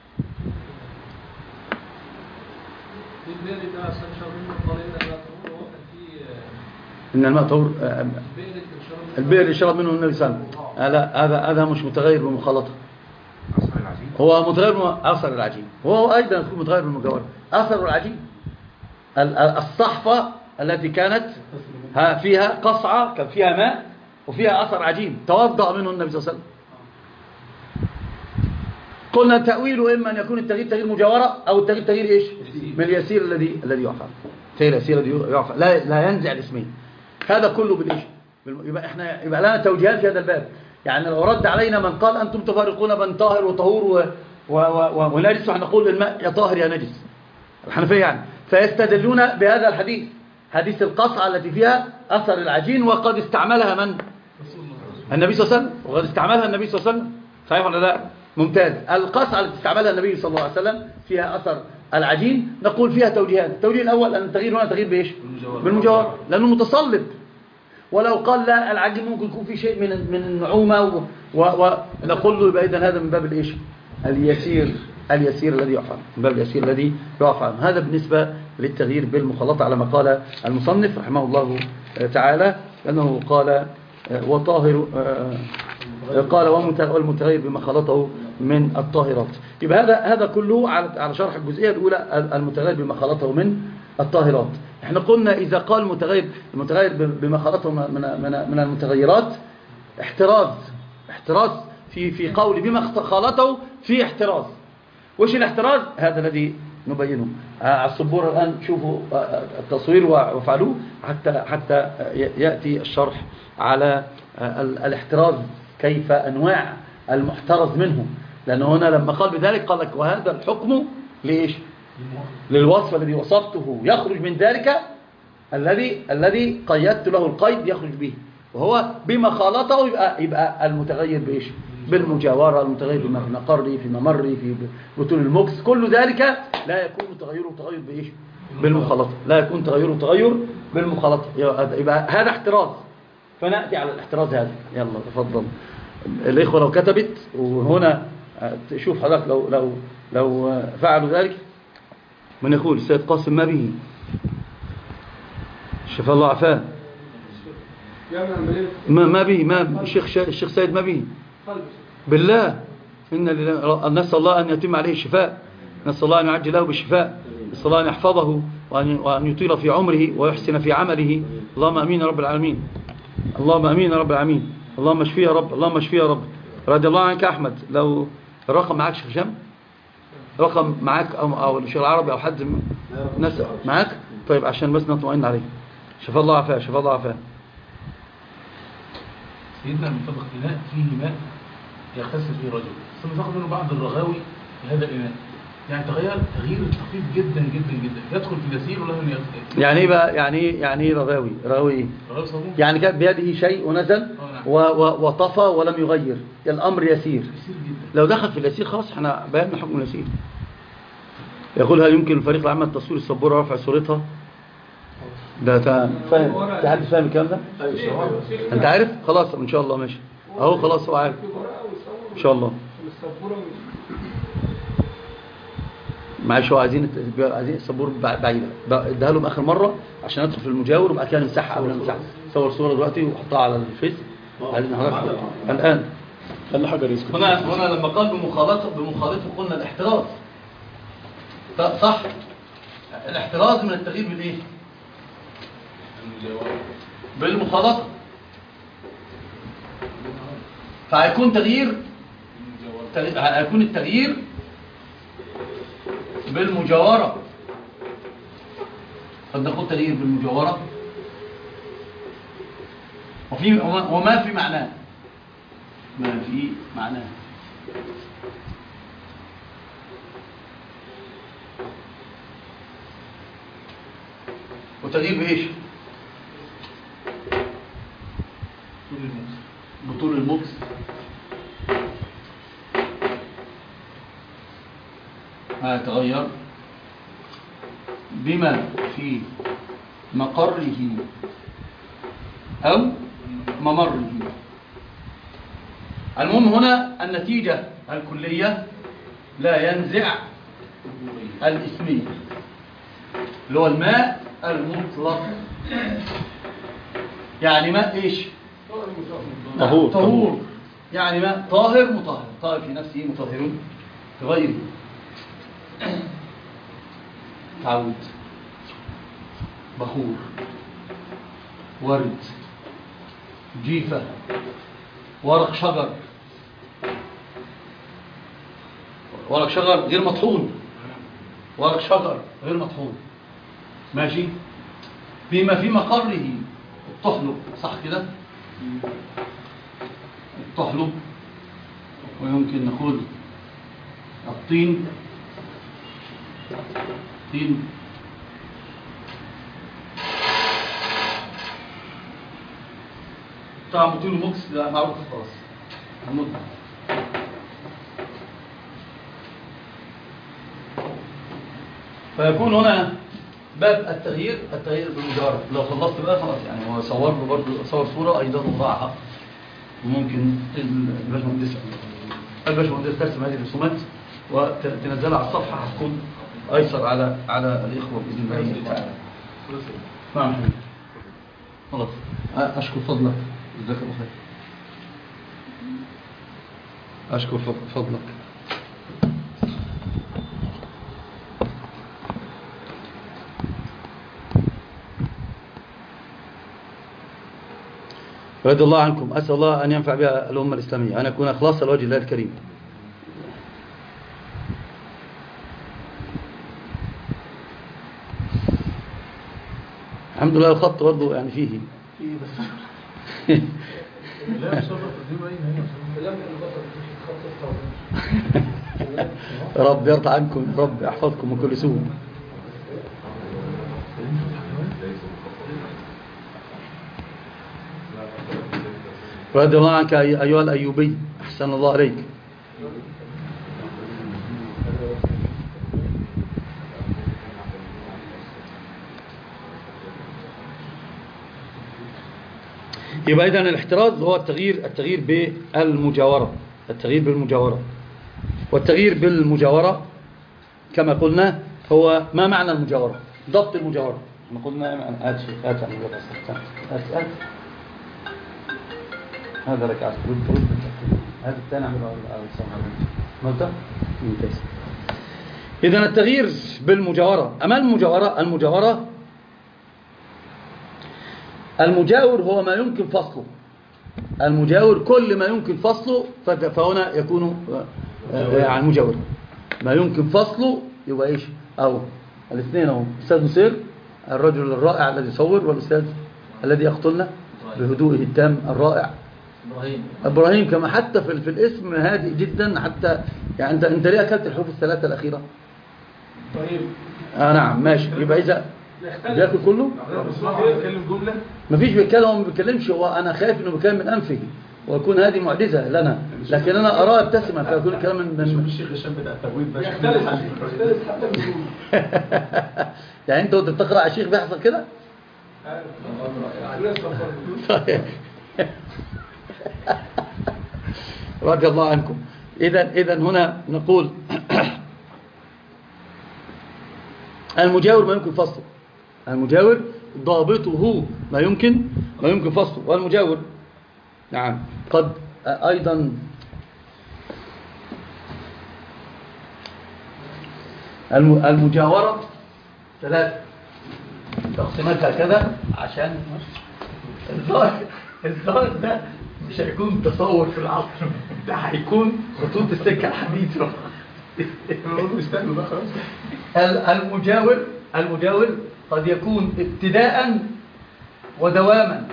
إن الماء طهور، البئر اللي شرب منه النبي صلى الله عليه وسلم، لا هذا مش متغير بمخالطة، هو متغير أثر العجين، وهو أيضا يكون متغير بالمجاورة. أثر العجين الصحفة التي كانت فيها قصعة كان فيها ماء وفيها أثر عجين توضأ منه النبي صلى الله عليه وسلم. قلنا تأويله إما أن يكون التغيير تغيير مجاورة أو التغيير تغيير إيش من اليسير الذي يعفى، التغيير اليسير الذي يعفى لا ينزع الاسمين. هذا كله بالإيش يبقى لنا توجيهات في هذا الباب. يعني لو رد علينا من قال أنتم تفارقون بين طاهر وطهور ونجس، ونقول للماء يا طاهر يا نجس، الحنفية يعني، فيستدلون بهذا الحديث، حديث القصعة التي فيها أثر العجين، وقد استعملها من؟ النبي صلى الله عليه وسلم، وقد استعملها النبي صلى الله عليه وسلم، صحيح ولا لا؟ ممتاز. القصعة التي استعملها النبي صلى الله عليه وسلم فيها أثر العجين، نقول فيها توجيهات. التوجيه الأول أن التغيير هنا تغيير بإيش؟ بالمجاورة، لأنه متصلب. ولو قال لا العجين ممكن يكون في شيء من النعومة ونقول له يبقى إذن هذا من باب الإيش؟ اليسير الذي يعفى، من باب اليسير الذي يعفى. هذا بالنسبة للتغيير بالمخالطة على ما قال المصنف رحمه الله تعالى، أنه قال وطاهر، قال والمتغير بما خلطه من الطاهرات. يبقى هذا كله على شرح الجزئية الأولى، المتغير بما خلطه من الطاهرات. احنا قلنا إذا قال المتغير بما خلطه من المتغيرات احتراز في قول بما خلطه، في احتراز. وش الاحتراز؟ هذا الذي نبينه على السبورة الآن. شوفوا التصوير وفعلوه حتى يأتي الشرح على الاحتراز، كيف أنواع المحترز منه. لأنه هنا لما قال بذلك قال لك وهذا الحكم ليش؟ للوصف الذي وصفته يخرج من ذلك الذي قيدت له القيد يخرج به، وهو بما خالطه. يبقى المتغير بإيش؟ بالمجاورة، المتغير في مقري، في ممري، في بطول المكس، كل ذلك لا يكون تغيره تغير بإيش؟ بالمخالطة، لا يكون تغيره تغير بالمخالطة. يبقى هذا احتراز، فنأتي على الاحتراز هذا. يلا تفضل الإخوة لو كتبت، وهنا شوف حضرتك لو فعلوا ذلك. من يقول السيد قاسم ما به؟ شفى الله عفاه. ما به؟ ما الشيخ سيد ما به؟ بالله نسأل الله أن يتم عليه الشفاء، نسأل الله أن يعجل له بالشفاء، نسأل الله أن يحفظه وأن يطيل في عمره ويحسن في عمله. اللهم أمين يا رب العالمين، اللهم أمين يا رب العالمين، اللهم اشفيه يا رب، اللهم اشفيه يا رب. رضي الله عنك أحمد. لو الرقم معاك شيخ هشام، رقم معاك أو الشيخ العربي أو حد ناس معاك؟ طيب عشان بس نطمئن عليه. شفى الله عفاه، شفى الله عفاه. سيدنا من طبق إناء فيه ماء يغتسل فيه رجل، ثم تاخذ منه بعض الرغاوي في هذا الإناء، يعني تغير طفيف جدا جدا جدا، يدخل في اليسير وله ان يغتسل. يعني ايه بقى؟ يعني ايه رغاوي؟ رغاوي صابون، يعني كان بيده شيء ونزل وطفى ولم يغير، الامر يسير جدا. لو دخل في اليسير خلاص احنا بينا حكم اليسير. يقول هل يمكن الفريق العام تصوير السبوره ورفع صورتها؟ ده فاهم؟ في حد فاهم الكلام ده؟ انت عارف؟ خلاص ان شاء الله ماشي اهو، خلاص هو عارف ان شاء الله. معلش هو عايزين السبوره بعيده، اديها لهم اخر مره عشان ادخل في المجاور وبعد كده نمسحها قبل ما نمسحها. صور صوره دلوقتي وحطها على الفيس. عايزين حضرتك الان خلي حجر يسكت. هنا لما قال بمخالطه قلنا الاحتراز صح. الاحتراز من التغيير بالايه؟ بالمخالطة. فهيكون هيكون التغيير بالمجاورة. قد نقول تغيير بالمجاورة وما في معناه، ما في معناه. وتغيير بإيش؟ بطول المكس. هيتغير بما في مقره أو ممره. المهم هنا النتيجة الكلية لا ينزع الاسمية اللي هو الماء المطلق. يعني ماء ايش؟ طهور. يعني ماء طاهر مطهر، طاهر في نفسه مطهر في غيره. تعود، بخور، ورد، جيفة، ورق شجر. ورق شجر غير مطحون، ورق شجر غير مطحون، ماشي. بما في مقره الطحلب، صح كده؟ الطحلب، ويمكن نقول الطين. طين طبعا بطول المكس ده معروف خلاص. فيكون هنا باب التغيير بالمجاورة. لو خلصت بقى خلاص، يعني هو صور له برضه، صور صورة أيضا وضعها، وممكن الباشمهندس ترسم هذه الرسومات وتنزلها على الصفحة، هتكون أيسر على الإخوة بإذن الله تعالى. نعم خلاص. أشكر فضلك، جزاك الله خير. أشكر فضلك. رضي الله عنكم. أسأل الله أن ينفع بها الأمة الإسلامية، أن يكون أخلاص لوجه الله الكريم. الحمد لله الخط برضه يعني فيه بس لا شرط دي باينه هنا. رب يرضى عنكم، رب يحفظكم من كل سوء. رضي الله عنك أيها الأيوبي، أحسن الله عليك. يبقى إذن الاحتراز هو التغيير بالمجاورة، التغيير بالمجاورة. والتغيير بالمجاورة كما قلنا هو ما معنى المجاورة؟ ضبط المجاورة. احنا قلنا هذا لك عايز ترد هذا الثاني اعمله على الصفحة ممتاز. إذن التغيير بالمجاورة. أما المجاور هو ما يمكن فصله. المجاور كل ما يمكن فصله فهنا يكون يعني مجاور. ما يمكن فصله يبقى ايش؟ او الاثنين اهو، الاستاذ نصير الرجل الرائع الذي يصور، والاستاذ الذي يقتلنا بهدوئه التام الرائع ابراهيم. كما حتى في الاسم هادئ جدا، حتى يعني انت ليه اكلت الحروف الثلاثه الاخيره؟ طيب نعم ماشي. يبقى اذا بياكل كله بيتكلم جمله، مفيش بيتكلم، هو ما بيتكلمش. هو انا خايف انه بيتكلم من انفه ويكون هذه معجزه لنا، لكن انا اراه ابتسما فيكون الكلام من الشيخ هشام بتاع التجويد ده يعني انت وانت بتقرا على الشيخ بيحصل كده؟ رضي الله عنكم. اذا هنا نقول المجاور ما يمكن فصله. المجاور ضابطه ما يمكن فصله. والمجاور نعم قد أيضا المجاورة 3 تقسيمات هكذا عشان الظاهر ده مش هيكون تصور في العصر، ده هيكون خطوط السكة الحديد. المجاور قد يكون ابتداء ودواما،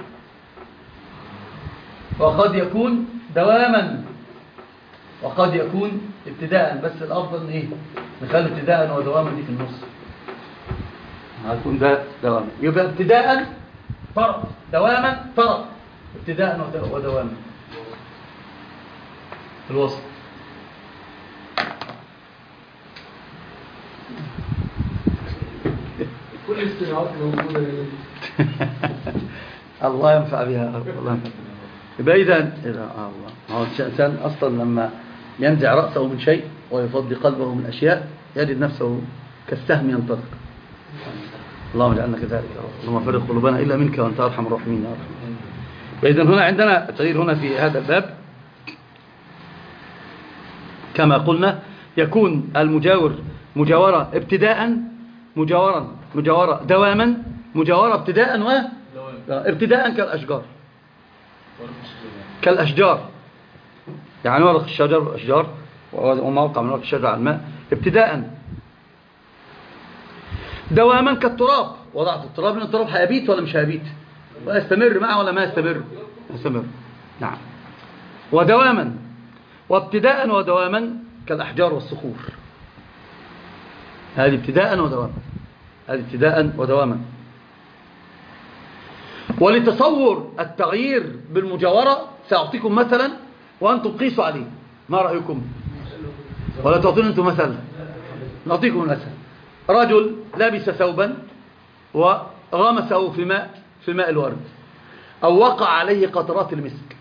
وقد يكون دواما، وقد يكون ابتداء، بس الافضل ايه نخلي ابتداء ودواما دي في النص، هيكون ده دواما. يبقى ابتداء طرف، دواما طرف، ابتداء ودواما في الوسط. كل الاستناعات موجودة. الله ينفع بها، الله ينفع. يبقى إذا الله، هو الإنسان أصلا لما ينزع رأسه من شيء ويفضي قلبه من أشياء يجد نفسه كالسهم ينطلق. اللهم اجعلنا كذلك يا رب، اللهم فرق قلوبنا إلا منك وأنت أرحم الراحمين يا رب. فإذا هنا عندنا التغيير هنا في هذا الباب كما قلنا يكون المجاور مجاورة ابتداء، مجاورة دواما، مجاورة ابتداء كالأشجار، يعني ورق الشجر والأشجار وموقع من ورق الشجر على الماء ابتداء. دواما كالتراب، وضعت التراب لأن التراب هيبيت ولا مش هيبيت، ويستمر معه ولا ما يستمر. نعم. ودواما، وابتداء ودواما كالأحجار والصخور. هذه ابتداء ودواما. ولتصور التغيير بالمجاورة سأعطيكم مثلا وأنتم قيسوا عليه، ما رأيكم؟ ولا تعطون أنتم مثلا؟ نعطيكم مثلا. رجل لبس ثوبا وغمسه في ماء الورد، أو وقع عليه قطرات المسك،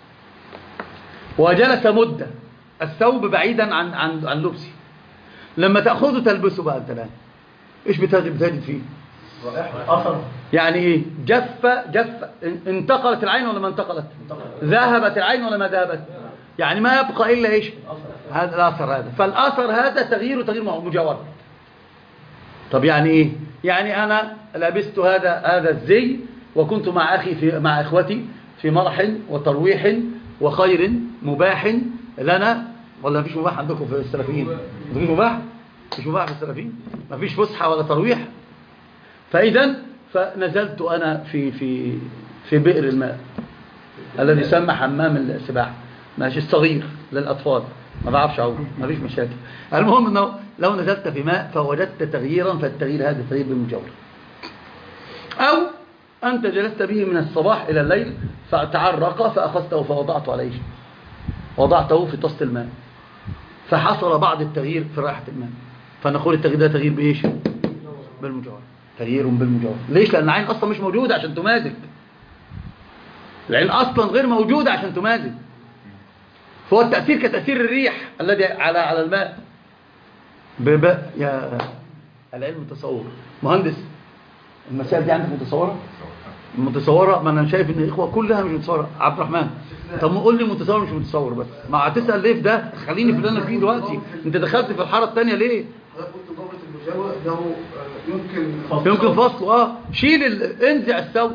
وجلس مدة الثوب بعيدا عن لبسه. لما تأخذه تلبسه بقى أنت الآن إيش بتجد فيه؟ أثر. يعني إيه؟ جف انتقلت العين ولا ما انتقلت؟ ذهبت العين ولا ما ذهبت؟ يعني ما يبقى إلا إيش؟ هذا الأثر هذا. فالأثر هذا تغيير مجاور. طب يعني إيه؟ يعني أنا لبست هذا الزي وكنت مع أخي مع إخوتي في مرح وترويح وخير مباح لنا، ولا مفيش مباح عندكم في السلفيين؟ مفيش مباح في السلفيين، مفيش فسحة ولا ترويح. فنزلت أنا في بئر الماء الذي يسمى حمام السباحة، ماشي، الصغير للأطفال، ما بعرفش أعوم، مفيش مشاكل. المهم أنه لو نزلت في ماء فوجدت تغييرا، فالتغيير هذا تغيير بالمجاورة. أو أنت جلست به من الصباح إلى الليل فتعرق فأخذته فوضعته عليه، وضعته في طست الماء، فحصل بعض التغيير في رائحة الماء، فنقول التغيير ده تغيير بإيش؟ بالمجاورة. تغيير بالمجاورة. ليش؟ لأن العين أصلا مش موجودة عشان تمازج، العين أصلا غير موجودة عشان تمازج. فهو التأثير كتأثير الريح الذي على الماء. يا العلم تصور مهندس، المسائل دي عندك متصورة؟ ما أنا شايف إن الإخوة كلها مش متصورة. عبد الرحمن، طب ما قول لي متصور مش متصور بس، ما هتسأل ليه في ده؟ خليني في اللي أنا فيه دلوقتي. أنت دخلت في الحارة الثانية ليه؟ قلت ضابط المجاورة ده يمكن فصله. شيل انزع الثوب.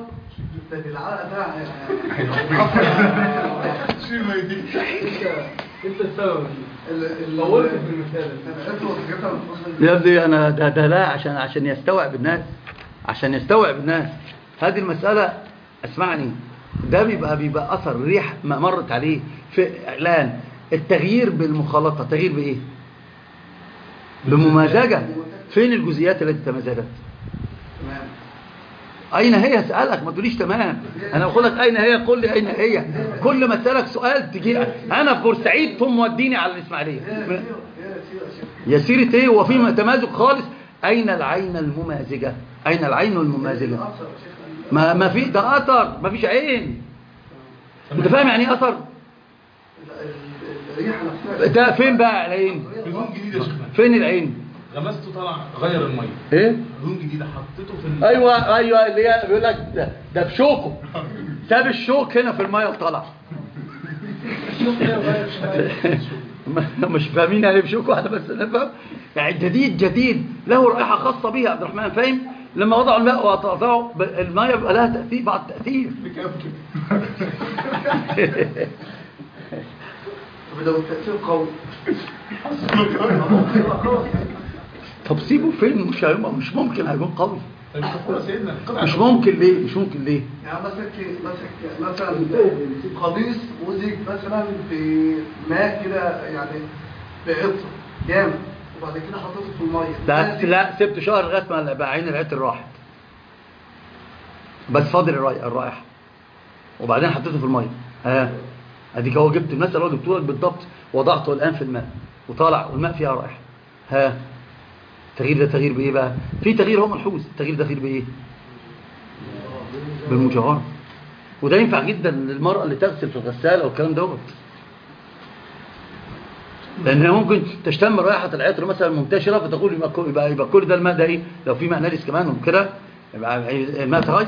شيل ما يديك انت السبب. طولت في المثال. يا ابني انا ده لا عشان يستوعب الناس هذه المسألة. اسمعني، ده بيبقى اثر ريح ما مرت عليه في اعلان. التغيير بالمخالطة تغيير بايه؟ بممازجة. فين الجزئيات التي تمازجت؟ تمام. أين هي؟ أسألك، ما تقوليش تمام. أنا أقول لك أين هي، قل لي أين هي. كل ما أسألك سؤال تجي أنا في بورسعيد ثم وديني على الإسماعيلية. يا سيرة إيه؟ وفي تمازج خالص. أين العين الممازجة؟ أين العين الممازجة؟ ما في ده أثر، ما فيش عين. أنت فاهم يعني إيه أثر؟ ده فين بقى العين؟ هدوم جديدة يا شيخنا. فين العين؟ غمسته طلع غير المية. ايه؟ هدوم جديدة حطيته في ايوه اللي هي بيقول لك ده بشوكه، ساب الشوك هنا في الميه وطلع. مش فاهمين يعني بشوكه، احنا بس نفهم يعني. جديد له رائحة خاصة به عبد الرحمن، فاهم؟ لما وضعوا الماء وقطعوا الماء يبقى لها تأثير بعد تأثير. طب لو التأثير قوي طب سيبه فين؟ مش ممكن هيكون قوي. مش ممكن ليه؟ مش ممكن ليه؟ يعني مثلا قميص وزيك مثلا في ماء كده يعني بعطر جامد وبعد كده حطيته في الميه لا سبت شهر لغايه ما بقى عين العطر راحت بس فاضل الرائحه وبعدين حطيته في الميه. اديك هو جبت المثل اللي هو جبته لك بالضبط، وضعته الان في الماء وطالع والماء فيها رائحه. التغيير ده تغيير بايه بقى؟ في تغيير هو ملحوظ. التغيير ده تغيير بايه؟ بالمجاوره. وده ينفع جدا للمراه اللي تغسل في الغساله والكلام دوت، لانها ممكن تشتم رائحه العطر مثلا منتشره فتقول يبقى كل ده الماء ده ايه؟ لو في ماء نجس كمان وكده يبقى الماء تغير.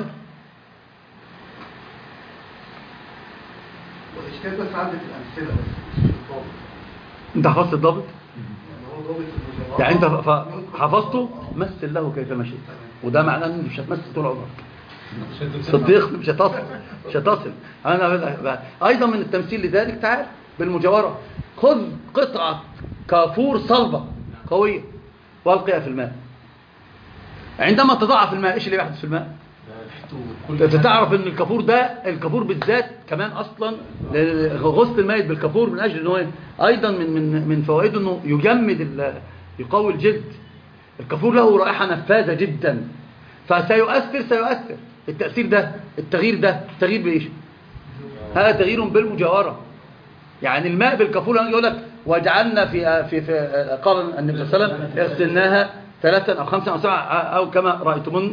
والاشكال بس عندي في الامثله بس مش في الضابط. انت حفظت الضابط؟ يعني هو ضابط المجاوره يعني انت حفظته مثل له كيف ما شئت، وده معناه ان مش هتمثل طول عمرك. صديقني مش هتصل. انا ايضا من التمثيل لذلك تعال بالمجاوره، خذ قطعه كافور صلبه قويه والقيها في الماء. عندما تضعها في الماء ايش اللي يحدث في الماء؟ تعرف ان الكافور بالذات كمان اصلا غسل الميت بالكافور من اجل انه ايضا من فوائده انه يجمد يقوي الجلد. الكافور له رائحه نفاذه جدا فسيؤثر التغيير ده تغيير بايش؟ هذا تغيير بالمجاوره. يعني الماء بالكافور يقول لك وجعلنا في قال النبي صلى الله عليه وسلم اغسلناها 3 أو 5 أو 7 أو كما رأيتمون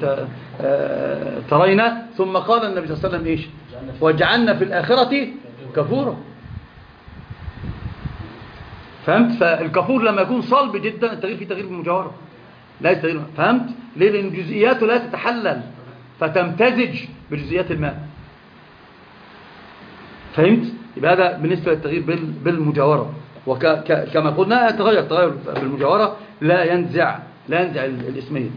ترينا، ثم قال النبي صلى الله عليه وسلم إيش؟ وجعلنا في الآخرة كفورا. فهمت؟ فالكفور لما يكون صلب جدا التغيير فيه تغيير بالمجاورة، لا يستغير. فهمت؟ ليه؟ لأن جزئياته لا تتحلل فتمتزج بجزئيات الماء. فهمت؟ يبقى هذا بالنسبة للتغيير بالمجاورة. وكما قلنا تغير بالمجاورة لا ينزع الاسمية.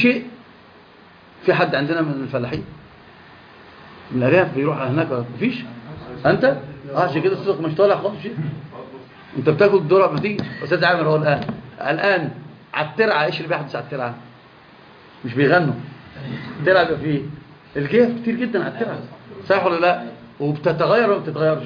في حد عندنا من الفلاحين من الأرياف بيروح هناك مفيش؟ أنت؟ عشان كده السوق مش طالع خالص شيء. أنت بتاكل الدورة مفيش. أستاذ عامر هو الآن على الترعة إيش اللي بيحدث على الترعة؟ مش بيغنوا. الترعة بيبقى فيه الجيف كتير جدا على الترعة، صحيح ولا لا؟ وبتتغير ولا ما بتتغيرش؟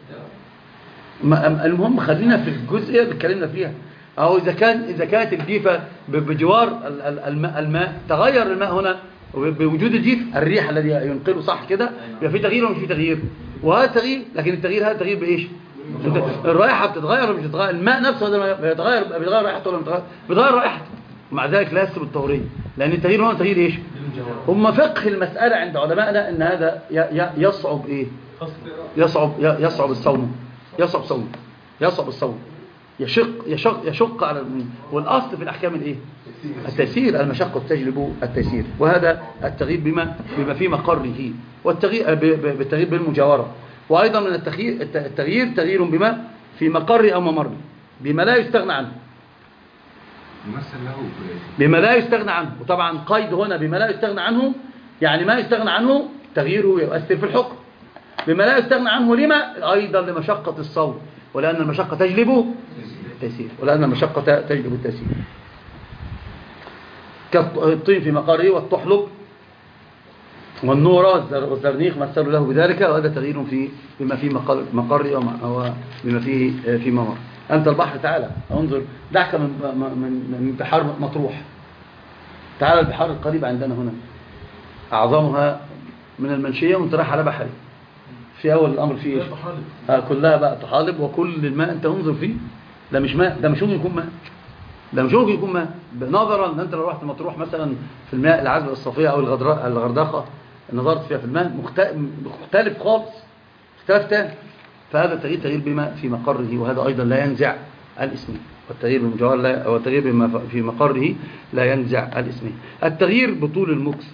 المهم خلينا في الجزئيه اللي اتكلمنا فيها. اهو اذا كانت الجيفه بجوار الماء تغير الماء هنا بوجود الجيف، الريح الذي ينقله صح كده، يبقى في تغيير ولا مش في تغيير؟ وهذا تغيير، لكن التغيير هذا تغيير بايش؟ الرائحه بتتغير ولا مش بتتغير؟ الماء نفسه هذا بيتغير رائحته ولا بيتغير رائحته، ومع ذلك لا يسلب الطهوريه، لان التغيير هنا تغيير ايش؟ هم فقه المساله عند علمائنا ان هذا يصعب ايه؟ يصعب الصوم. يصعب الصوم، يشق على المؤمن. والاصل في الاحكام الايه؟ التيسير. المشقه تجلب التيسير، وهذا التغيير بما فيه مقره، والتغيير بالتغيير بالمجاوره. وايضا من التغيير تغيير بما في مقر او ممر، بما لا يستغنى عنه. بما لا يستغنى عنه. وطبعا قيد هنا بما لا يستغنى عنه، يعني ما يستغنى عنه تغييره يؤثر في الحكم. بما لا يستغنى عنه لما؟ أيضا لمشقة الصوم، ولأن المشقة تجلب التيسير، التيسير. كالطين في مقره والطحلب والنورة والزرنيخ مثلوا له بذلك، وهذا تغيير بما فيه مقر أو بما فيه في ممر. أنت البحر تعالى انظر، دعك من بحار مطروح، تعالى البحار القريبة عندنا هنا أعظمها من المنشية وانت رايح على بحري، في أول الأمر فيه كلها بقى طحالب، وكل الماء أنت انظر فيه ده مش ماء، ده مش ممكن يكون ماء، نظرا أن أنت لو رحت مطروح مثلا في الماء العذبة الصافية أو الغردقة نظرت فيها في الماء مختلف خالص، اختلاف تاني. فهذا تغيير بما في مقره، وهذا أيضا لا ينزع الاسمية. والتغيير بالمجاور والتغيير بما في مقره لا ينزع الاسمية. التغيير بطول المكث.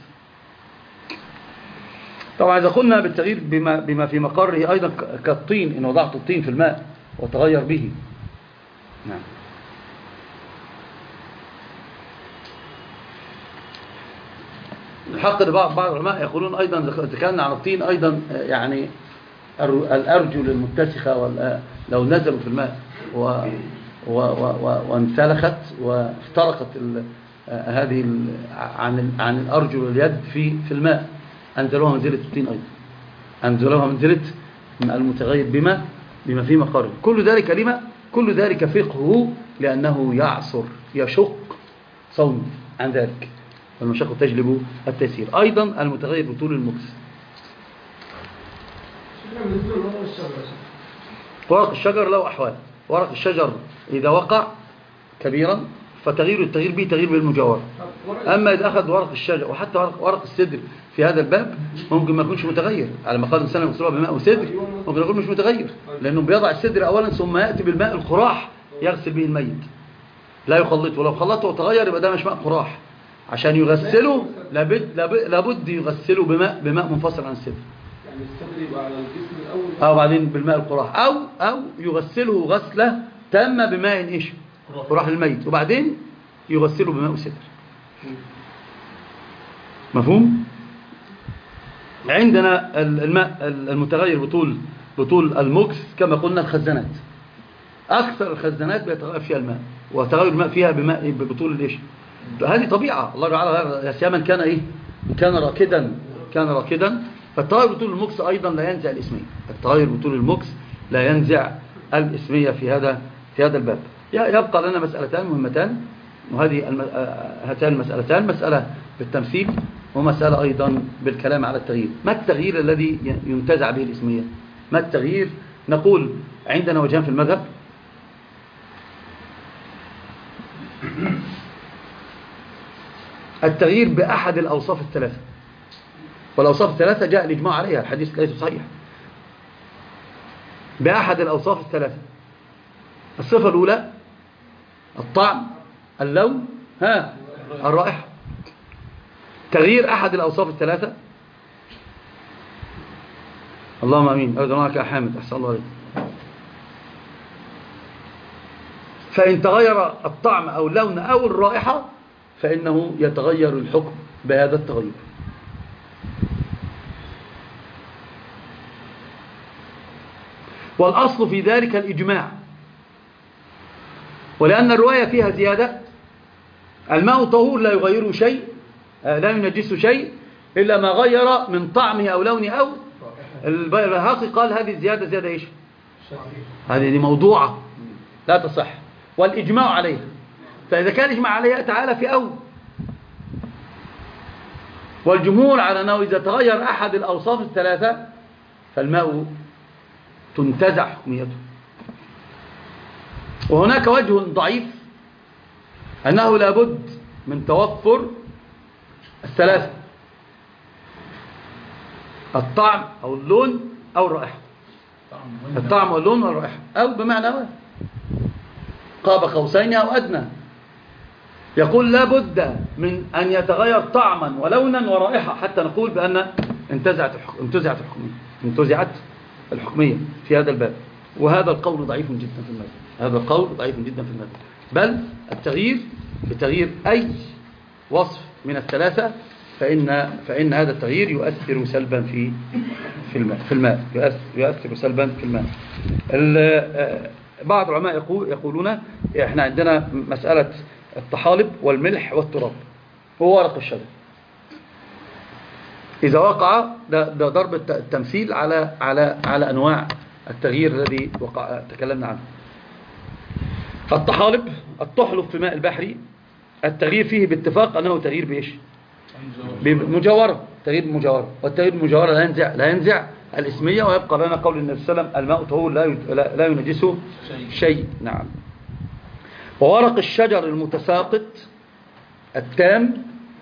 طبعا إذا قلنا بالتغيير بما في مقره أيضا كالطين، إن وضعت الطين في الماء وتغير به. نعم. الحق بعض العلماء يقولون أيضا إذا كان على الطين أيضا يعني الأرجل المتسخة لو نزلوا في الماء وانسلخت وافترقت هذه عن الأرجل واليد في الماء، أنزلوها منزلة الطين أيضا، أنزلوها منزلة المتغير بما فيه مقارن. كل ذلك فقهه لأنه يعصر يشق صوم عن ذلك، والمشقة تجلب التيسير. أيضا المتغير بطول المكس. ورق الشجر له أحوال. ورق الشجر إذا وقع كبيرا فتغيير التغيير به تغيير بالمجاورة. أما إذا أخذ ورق الشجر وحتى ورق السدر في هذا الباب ممكن ما يكونش متغير، على ما قال الإنسان يغسلها بماء وسدر ممكن يكون مش متغير، لأنه بيضع السدر أولا ثم يأتي بالماء القراح يغسل به الميت، لا يخلطه، ولو خلطه وتغير يبقى ده مش ماء قراح. عشان يغسله لابد يغسله بماء منفصل عن السدر، يعني السدر يبقى على الجسم الأول بعدين بالماء القراح، أو يغسله غسلة تامة بماء قراح الميت وبعدين يغسله بماء السدر. مفهوم؟ عندنا الماء المتغير بطول المكس كما قلنا الخزانات. أكثر الخزانات بيتغير فيها الماء، وتغير الماء فيها بطول الإيش. هذه طبيعة الله تعالى، يا سيما كان راكدا. فالتغير بطول المكس أيضا لا ينزع الإسمية. التغير بطول المكس لا ينزع الإسمية في هذا الباب. يبقى لنا مسألتان مهمتان، وهذه هاتان المسألتان مسألة بالتمثيل ومسألة أيضا بالكلام على التغيير. ما التغيير الذي ينتزع به الإسمية؟ ما التغيير؟ نقول عندنا وجهان في المذهب. التغيير بأحد الأوصاف الثلاثة، والأوصاف الثلاثة جاء الإجماع عليها، الحديث ليس صحيح. بأحد الأوصاف الثلاثة: الصفة الأولى الطعم، اللون، الرائحة. تغيير أحد الأوصاف الثلاثة. اللهم أمين. أرضى معك يا حامد، أحسن الله عليك. فإن تغير الطعم أو اللون أو الرائحة فإنه يتغير الحكم بهذا التغير. والأصل في ذلك الإجماع، ولأن الرواية فيها زيادة: الماء طهور لا يغيره شيء، لا ينجسه شيء إلا ما غير من طعمه أو لونه أو البيهقي قال هذه الزيادة زيادة إيش؟ هذه موضوعة لا تصح، والإجماع عليها. فإذا كان إجماع عليها تعالى في أول، والجمهور على أنه إذا تغير أحد الأوصاف الثلاثة فالماء تنتزع حكميته. وهناك وجه ضعيف أنه لابد من توفر الثلاثة: الطعم أو اللون أو الرائحة. الطعم واللون والرائحة، أو بمعنى قاب قوسين أو أدنى. يقول لابد من أن يتغير طعما ولونا ورائحة حتى نقول بأن انتزعت الحكمية في هذا الباب. وهذا القول ضعيف جدا في المذهب، هذا القول ضعيف جدا في المذهب. بل التغيير بتغيير أي وصف من الثلاثة فإن هذا التغيير يؤثر سلبا في الماء يؤثر سلبا في الماء. بعض العلماء يقولون احنا عندنا مسألة الطحالب والملح والتراب وورق الشجر. إذا وقع ده ضرب التمثيل على أنواع التغيير الذي تكلمنا عنه. الطحالب التحلب في ماء البحر، التغيير فيه باتفاق أنه تغيير بإيش؟ بمجاورة، تغيير بمجاورة. والتغيير بمجاورة لا ينزع الإسمية، ويبقى لنا قول النبي صلى الله عليه وسلم: الماء طهور لا ينجسه شيء. نعم. وورق الشجر المتساقط التام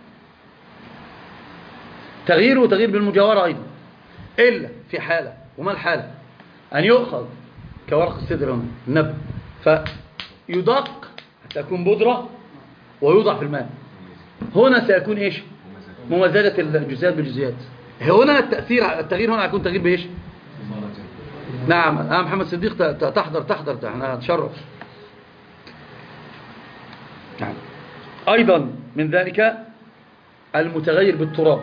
تغييره تغيير بالمجاورة أيضا، إلا في حالة. وما الحالة؟ أن يؤخذ كورق السدر هنا النبل فيدق حتى يكون بودرة ويوضع في الماء. هنا سيكون إيش؟ ممازجة الجزيئات بالجزيئات. هنا التغيير هنا هيكون تغيير بإيش؟ نعم. محمد صديق تحضر احنا هنتشرف. نعم. أيضا من ذلك المتغير بالتراب.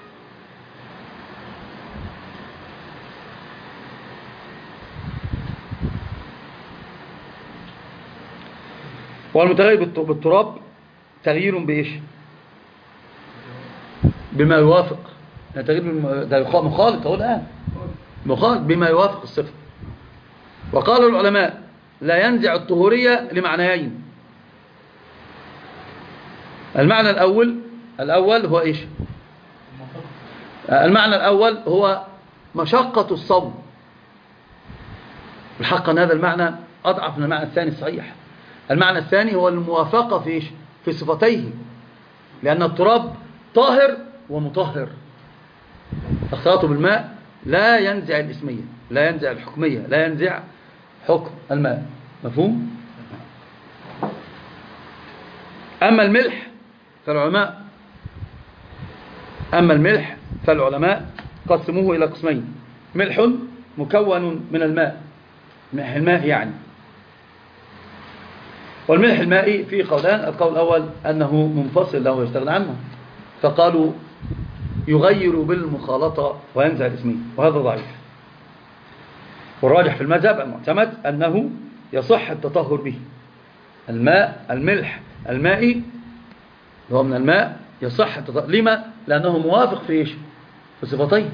والمتغير بالتراب تغيير بإيش؟ بما يوافق، يعني تغيير ده مخالط أهو الآن، مخالط بما يوافق الصفة. وقال العلماء لا ينزع الطهورية لمعنيين. المعنى الأول هو إيش؟ المعنى الأول هو مشقة الصوم. الحق أن هذا المعنى أضعف من المعنى الثاني الصحيح. المعنى الثاني هو الموافقة في إيش؟ في صفتيه، لأن التراب طاهر ومطهر، اختلاطه بالماء لا ينزع الاسمية، لا ينزع الحكمية، لا ينزع حكم الماء. مفهوم؟ أما فالعلماء قسموه إلى قسمين: ملح مكون من الماء، ملح الماء يعني. والملح المائي فيه قولان: القول الأول أنه منفصل له يستغنى عنه، فقالوا يغير بالمخالطة وينزع الاسمية، وهذا ضعيف. والراجح في المذهب المعتمد أنه يصح التطهر به. الملح المائي هو من الماء يصح التطهر. لما؟ لأنه موافق في إيش؟ في صفتين.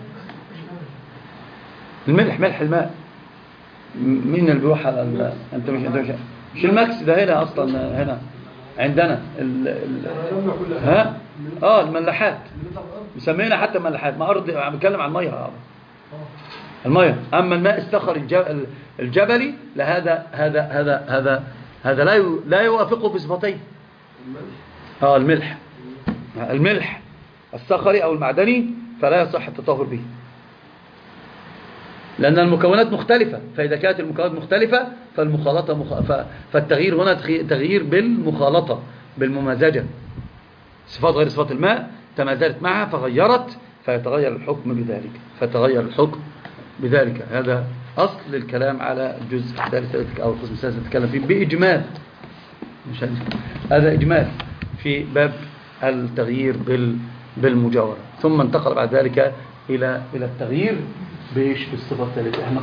ملح الماء. مين اللي بيروح على أنت مش الماكس ده هنا أصلا، هنا عندنا الملاحات مسمينا حتى ملاحات، ما أرض بتكلم عن المية. أما الماء الصخري الجبلي هذا لا يوافقه في صفتين. الملح الصخري أو المعدني فلا يصح التطهر به، لأن المكونات مختلفة. فإذا كانت المكونات مختلفة فالمخالطة فالتغيير هنا تغيير بالمخالطة، بالممازجة. صفات غير صفات الماء تمازجت معها فغيرت، فيتغير الحكم بذلك. هذا أصل الكلام على الجزء الثالث أو القسم الثالث نتكلم فيه بإجمال. هذا إجمال في باب التغيير بالمجاورة. ثم انتقل بعد ذلك إلى التغيير بالصفة الثالثة. احنا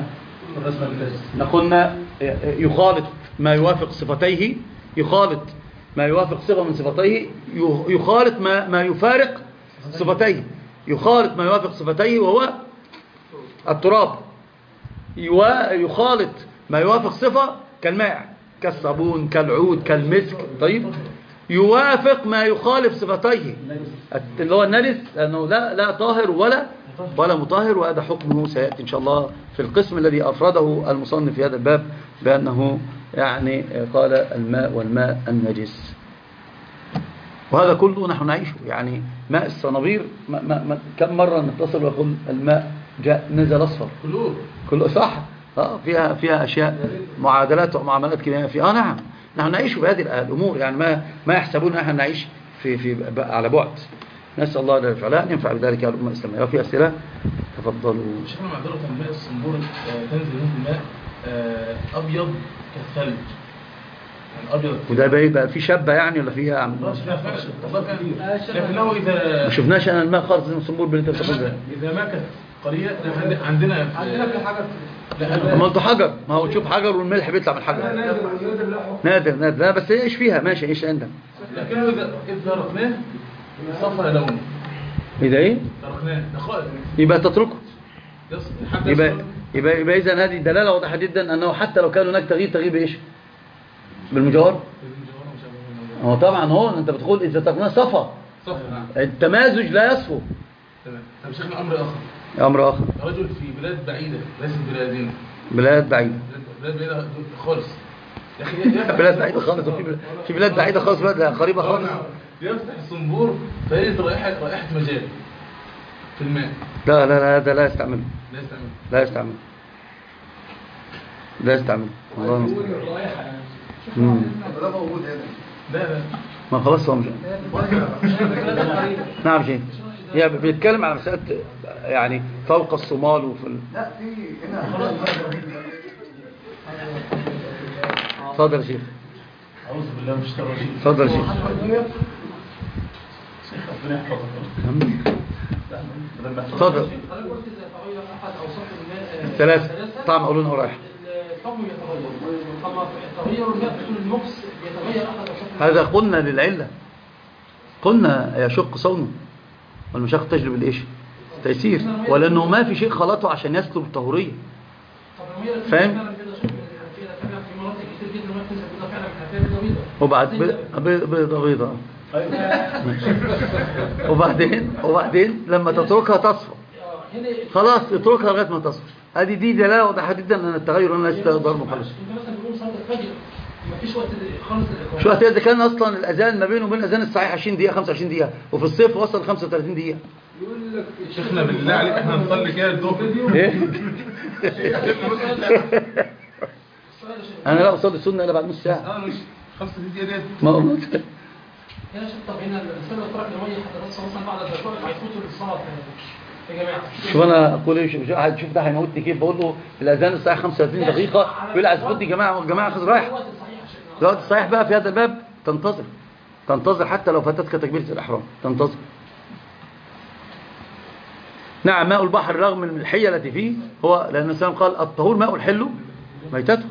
قلنا يخالط ما يوافق صفتيه، يخالط ما يوافق صفة من صفتيه، يخالط ما يفارق صفتيه. يخالط ما يوافق صفتيه وهو التراب، يخالط ما يوافق صفة كالماء، كالصابون، كالعود، كالمسك. طيب، يوافق ما يخالف صفتيه اللي هو النجس، لأنه لا طاهر ولا مطهر. وهذا حكمه سيأتي إن شاء الله في القسم الذي أفرده المصنف في هذا الباب بأنه يعني قال الماء والماء النجس. وهذا كله نحن نعيشه، يعني ماء الصنابير كم مرة نتصل ويقول الماء جاء نزل أصفر، كله صح. فيها أشياء معادلات ومعاملات كيميائية فيها. نعم، نحن نعيش بهذه الأمور، يعني ما يحسبون نحن نعيش في على بعد. نسأل الله جل وعلا أن ينفع بذلك الأمة الإسلامية. وفي أسئلة؟ تفضلوا. شيخنا معذرة، الماء الصنبور تنزل منه الماء أبيض كالثلج، يعني أبيض. وده بقى في شابة يعني ولا فيها لكنه إذا ما شفناش أنا الماء خالص من الصنبور باللي أنت بتقول ده. إذا ما كانت قليلة عندنا في حجر. ما انتوا حجر، ما هو تشوف حجر والملح بيطلع من الحجر. نادر لا، بس ايش فيها ماشي، ايش عندك. لكنه إذا رقناه صفر لونه. إذا إيه؟ تركناه يبقى تتركه. يبقى إذا هذه دلالة واضحة جدا أنه حتى لو كان هناك تغيير بإيش؟ بالمجاور. هو طبعا هو أنت بتقول إذا تركناه صفى. التمازج لا يصفو. تمام. طب شيخنا أمر آخر. رجل في بلاد بعيدة، ليست بلادين. بلاد بعيدة خالص. بلاد بعيدة خالص، في بلاد بعيدة خالص، بلاد قريبة خالص. يفتح الصنبور فيجد رائحة مجال في الماء. لا هذا لا يستعمله. الله المستعان. لا ما خلاص هو مش. نعم شيء. يعني بيتكلم على مسألة يعني فوق الصومال وفي لا في هنا. اتفضل يا شيخ. أعوذ بالله من الشيطان الرجيم. اتفضل يا شيخ. اتفضل. ثلاثة طعم قولون أو رائحة. الطعم يتغير، طبعا تغير الماء بدون النقص يتغير احد اوصاف. هذا قلنا للعلة، قلنا يشق صونه والمشق تجلب الايش؟ تيسير، ولانه ما في شيء خلطه عشان يسلب الطهورية. فاهم؟ وبعد بيضة وبعدين لما تتركها تصفى خلاص اتركها لغايه ما تصفى. هذه دي دلاله واضحه جدا ان التغير هنا ليس ضرب مخالف. انت مثلا بتقول صلاه الفجر مفيش وقت خالص للاقامه. شو وقت اذا كان اصلا الاذان ما بينه وبين الاذان الصحيح 20 دقيقه 25 دقيقه، وفي الصيف وصل 35 دقيقه. يقول لك شيخنا بالله عليك احنا نصلي كده الظهر. ايه انا لا اصلي السنه الا بعد نص ساعه. مش 5 دقايق ديت. ما هنا شوف، طب هنا الانسان لو ترك الميه حتى تصل مثلا بعد الزكاه هيفوتوا الصلاه يا جماعه. شوف انا اقول ايه، شوف ده هيموتني كيف. بقول له الاذان الصحيح 35 دقيقه يقول عايز يفوتني جماعه خلاص رايح. الوقت الصحيح بقى في هذا الباب تنتظر حتى لو فاتتك تكبيره الاحرام تنتظر. نعم ماء البحر رغم من الملحيه التي فيه هو، لان النبي قال الطهور ماء الحل ميتته.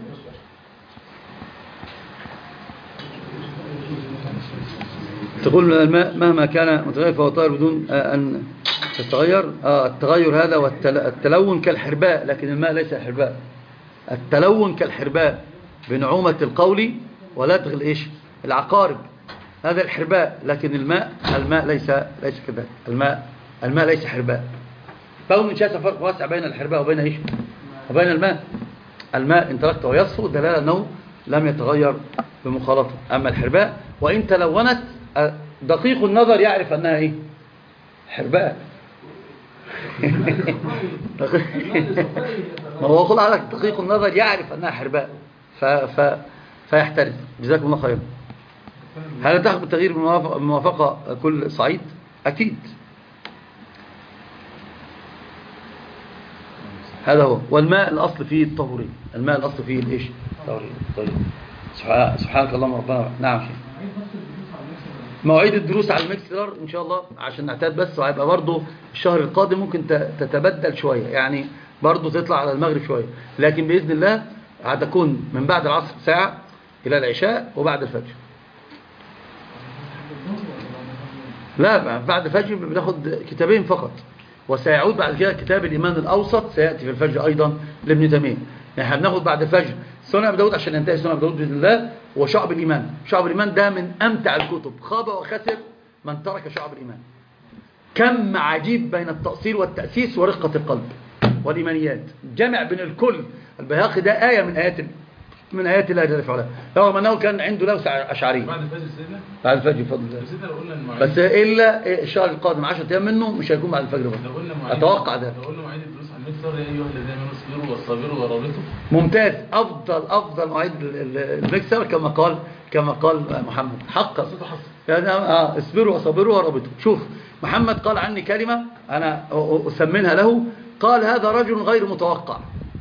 تقول الماء مهما كان متغير فهو طاهر بدون أن تتغير. التغير هذا والتلون كالحرباء، لكن الماء ليس الحرباء. التلون كالحرباء بنعومة القول ولدغ الايش العقارب، هذا الحرباء، لكن الماء ليس كذلك. الماء ليس حرباء. فهو شايف فرق واسع بين الحرباء وبين ايش وبين الماء ان تركته يصفو دلاله انه لم يتغير بمخالطه. اما الحرباء وان تلونت دقيق النظر يعرف انها ايه حرباء. ما هو خد عليك دقيق النظر يعرف انها حرباء فيحترز. جزاكم الله خيرا. هل تحكم بالتغيير بموافقه كل صعيد؟ اكيد. هذا هو. والماء الاصل فيه الطهوري، الماء الاصل فيه الايش الطهوري. طيب سبحانك اللهم ربنا. نعم شيخ. مواعيد الدروس على الميكسلر ان شاء الله عشان نعتاد بس، وهيبقى برضه الشهر القادم ممكن تتبدل شويه، يعني برضه تطلع على المغرب شويه، لكن باذن الله هتكون من بعد العصر ساعه الى العشاء وبعد الفجر. لا بعد الفجر بناخد كتابين فقط، وسيعود بعد كده كتاب الإيمان الأوسط سيأتي في الفجر أيضا لابن تيمية. يعني احنا بناخد بعد الفجر سنن أبي داود عشان ينتهي سنن أبي داود بإذن الله، وشعب الإيمان. شعب الإيمان ده من أمتع الكتب. خاب وخسر من ترك شعب الإيمان. كم عجيب بين التأصيل والتأسيس ورقة القلب والإيمانيات، جمع بين الكل. البيهقي ده آية من آيات الله جل وعلا، رغم أنه كان عنده لوسة أشعرية. بعد الفجر سيدنا؟ بعد الفجر بفضل الله. بس إلا الشهر القادم 10 أيام منه مش هيكون بعد الفجر برضه. أتوقع ده. لو قلنا مواعيد الدروس على الميكسر يا أيها الذين آمنوا اصبروا والصابروا ورابطوا. ممتاز. أفضل مواعيد الميكسر كما قال محمد حقا. يعني اصبروا وصابروا ورابطوا. شوف محمد قال عني كلمة أنا أسمنها له، قال هذا رجل غير متوقع.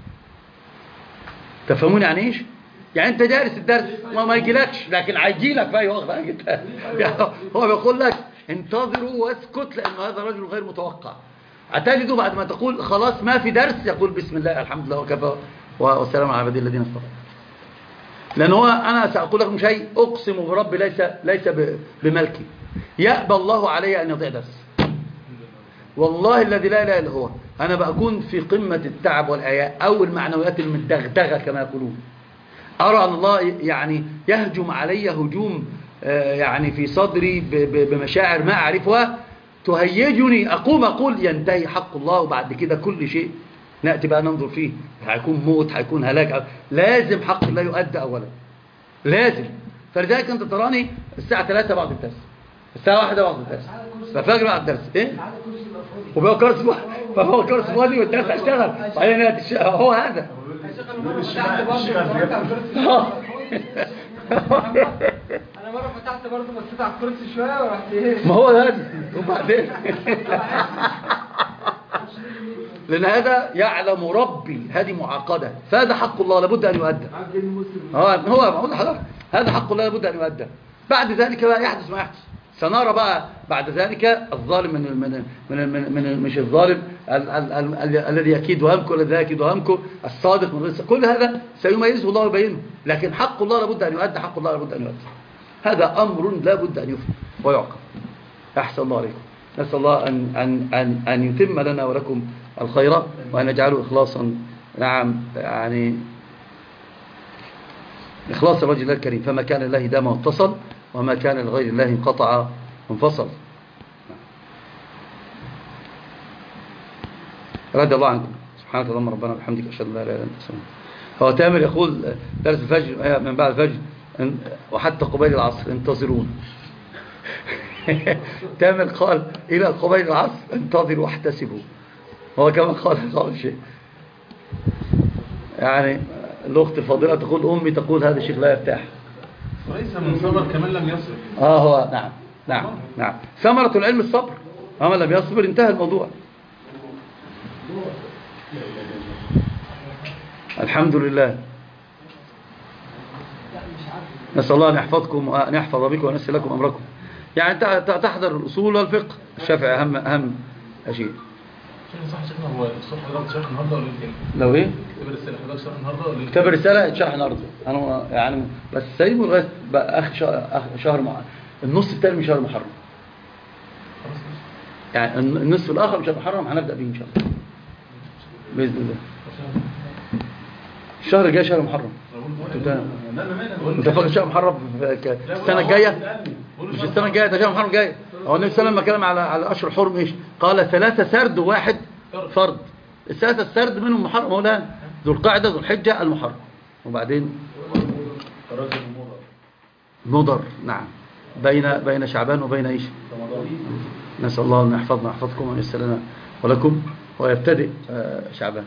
تفهمون يعني ايش؟ يعني انت دارس الدرس ما يجيلكش، لكن هيجيلك في اي وقت. يعني هو بيقول لك انتظروا واسكت لان هذا رجل غير متوقع. هتجده بعد ما تقول خلاص ما في درس يقول بسم الله الحمد لله وكفى والسلام على عباد الذين اصطفى. لان هو انا ساقول لكم شيء اقسم بربي ليس بملكي، يأبى الله علي ان يضيع درس. والله الذي لا اله الا هو انا بكون في قمه التعب والاياء او المعنويات المدغدغه كما يقولون. ارى ان الله يعني يهجم علي هجوم يعني في صدري بمشاعر ما اعرفها تهيجني، اقول ينتهي حق الله، وبعد كده كل شيء ناتي بقى ننظر فيه، هيكون موت هيكون هلاك، لازم حق الله يؤدى اولا لازم. فلذلك انت تراني الساعه 3 بعد الدرس، الساعه 1 بعد الدرس، ففجر بعد الدرس ايه وبقى كرسي فاضي والدرس هشتغل هو هذا. انا مره فتحت برضه بصيت على الكرسي شويه ورحت ايه ما هو هذا. وبعدين لان هذا يعلم ربي هذه معقده، فهذا حق الله لابد ان يؤدى. هو بقول لحضرتك هذا حق الله لابد ان يؤدى. بعد ذلك بقى يحدث ما يحدث، سنرى بقى بعد ذلك الظالم من مش الظالم الذي يكيد ويمكر، الذي يكيد ويمكر، الصادق من غير، كل هذا سيميزه الله ويبينه. لكن حق الله لابد أن يؤدى، حق الله لابد أن يؤدى. هذا أمر لابد أن يفهم ويعقل. أحسن الله عليكم. نسأل الله أن يتم لنا ولكم الخير، وأن يجعله إخلاصا. نعم، يعني إخلاص الرجل الله الكريم، فما كان لله دام واتصل، وما كان لغير الله انقطع وانفصل. رضي الله عنكم. سبحانك اللهم ربنا وبحمدك، أشهد أن لا إله إلا أنت أستغفرك. هو تامر يقول درس الفجر من بعد الفجر وحتى قبيل العصر انتظرون. تامر قال إلى قبيل العصر انتظروا واحتسبوا. هو كمان قال شيء. يعني الأخت الفاضلة تقول أمي تقول هذا الشيخ لا يرتاح. وليس من صبر كمان لم يصبر. هو نعم ثمرة العلم الصبر، ومن لم يصبر انتهى الموضوع. الحمد لله. نسأل الله أن يحفظكم وأن يحفظ بكم وينسي لكم أمركم. يعني تحضر الأصول والفقه. الشافعي أهم شيء. صح شيخنا، هو الصبح حضرتك شرح النهارده ولا ايه؟ لو ايه؟ كتاب الرسالة حضرتك شرح النهارده ولا ايه؟ كتاب الرسالة اتشرح النهارده. أنا يعني بس سايبه لغاية بقى آخر شهر النص الثاني من شهر محرم. يعني النصف الآخر من شهر محرم هنبدأ به إن شاء الله بإذن الله. الشهر الجاي شهر محرم. انت فاكر شهر محرم السنة الجاية؟ مش السنة الجاية، ده شهر محرم جاي. هو النبي صلى الله عليه وسلم لما كلم على أشهر حرم ايش؟ قال 3 سرد وواحد فرض. ال3 السرد منهم محرم مولانا، ذو القعدة ذو الحجة المحرم، وبعدين مضر. نعم، بين شعبان وبين ايش؟ نسأل الله أن يحفظنا ويحفظكم وأن ييسر لنا ولكم، ويبتدئ شعبان.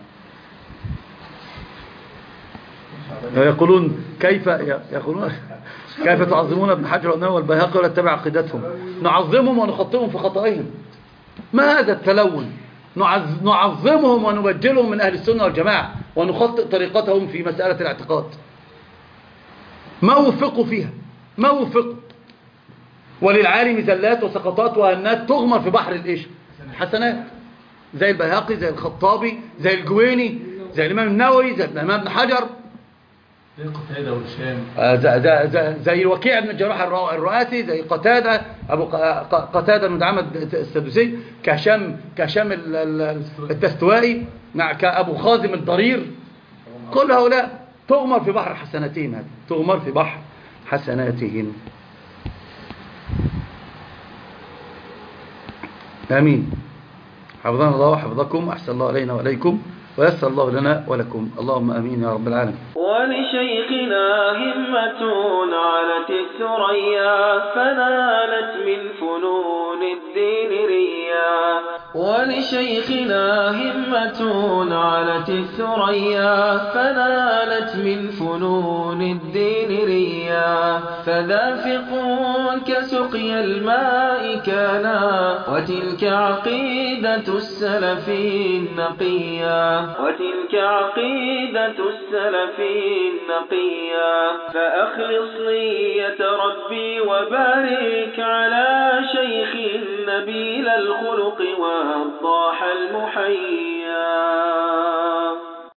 يقولون كيف تعظمون ابن حجر والنووي والبيهقي ولا تتبع عقيدتهم؟ نعظمهم ونخطئهم في خطئهم. ما هذا التلون؟ نعظمهم ونبجلهم من أهل السنة والجماعة، ونخطئ طريقتهم في مسألة الاعتقاد. ما وفقوا فيها، ما وفقوا. وللعالم زلات وسقطات وهنات تغمر في بحر الإيش؟ حسنات. زي البيهقي، زي الخطابي، زي الجويني، زي الإمام النووي، زي الإمام ابن حجر، زي قتادة والشام، زي الوكيع بن الجراح الرؤاسي، زي قتادة أبو قتادة بن دعامة السدوسي، كهشام التستوائي، مع كأبو خازم الضرير. كل هؤلاء تغمر في بحر حسناتهم، هذا تغمر في بحر حسناتهم. آمين. حفظنا الله وحفظكم، أحسن الله علينا وعليكم، ويسر الله لنا ولكم. اللهم آمين يا رب العالمين. ولشيخنا همة علت الثريا، فنالت من فنون الدين ريا. ولشيخنا همة علت الثريا، فنالت من فنون الدين ريا. فذافق كسقي الماء كانا، وتلك عقيدة السلف النقيا، وتلك عقيدة السلف النقيا. فأخلص نية ربي وبارك على شيخ نبيل الخلق والضاح المحيي.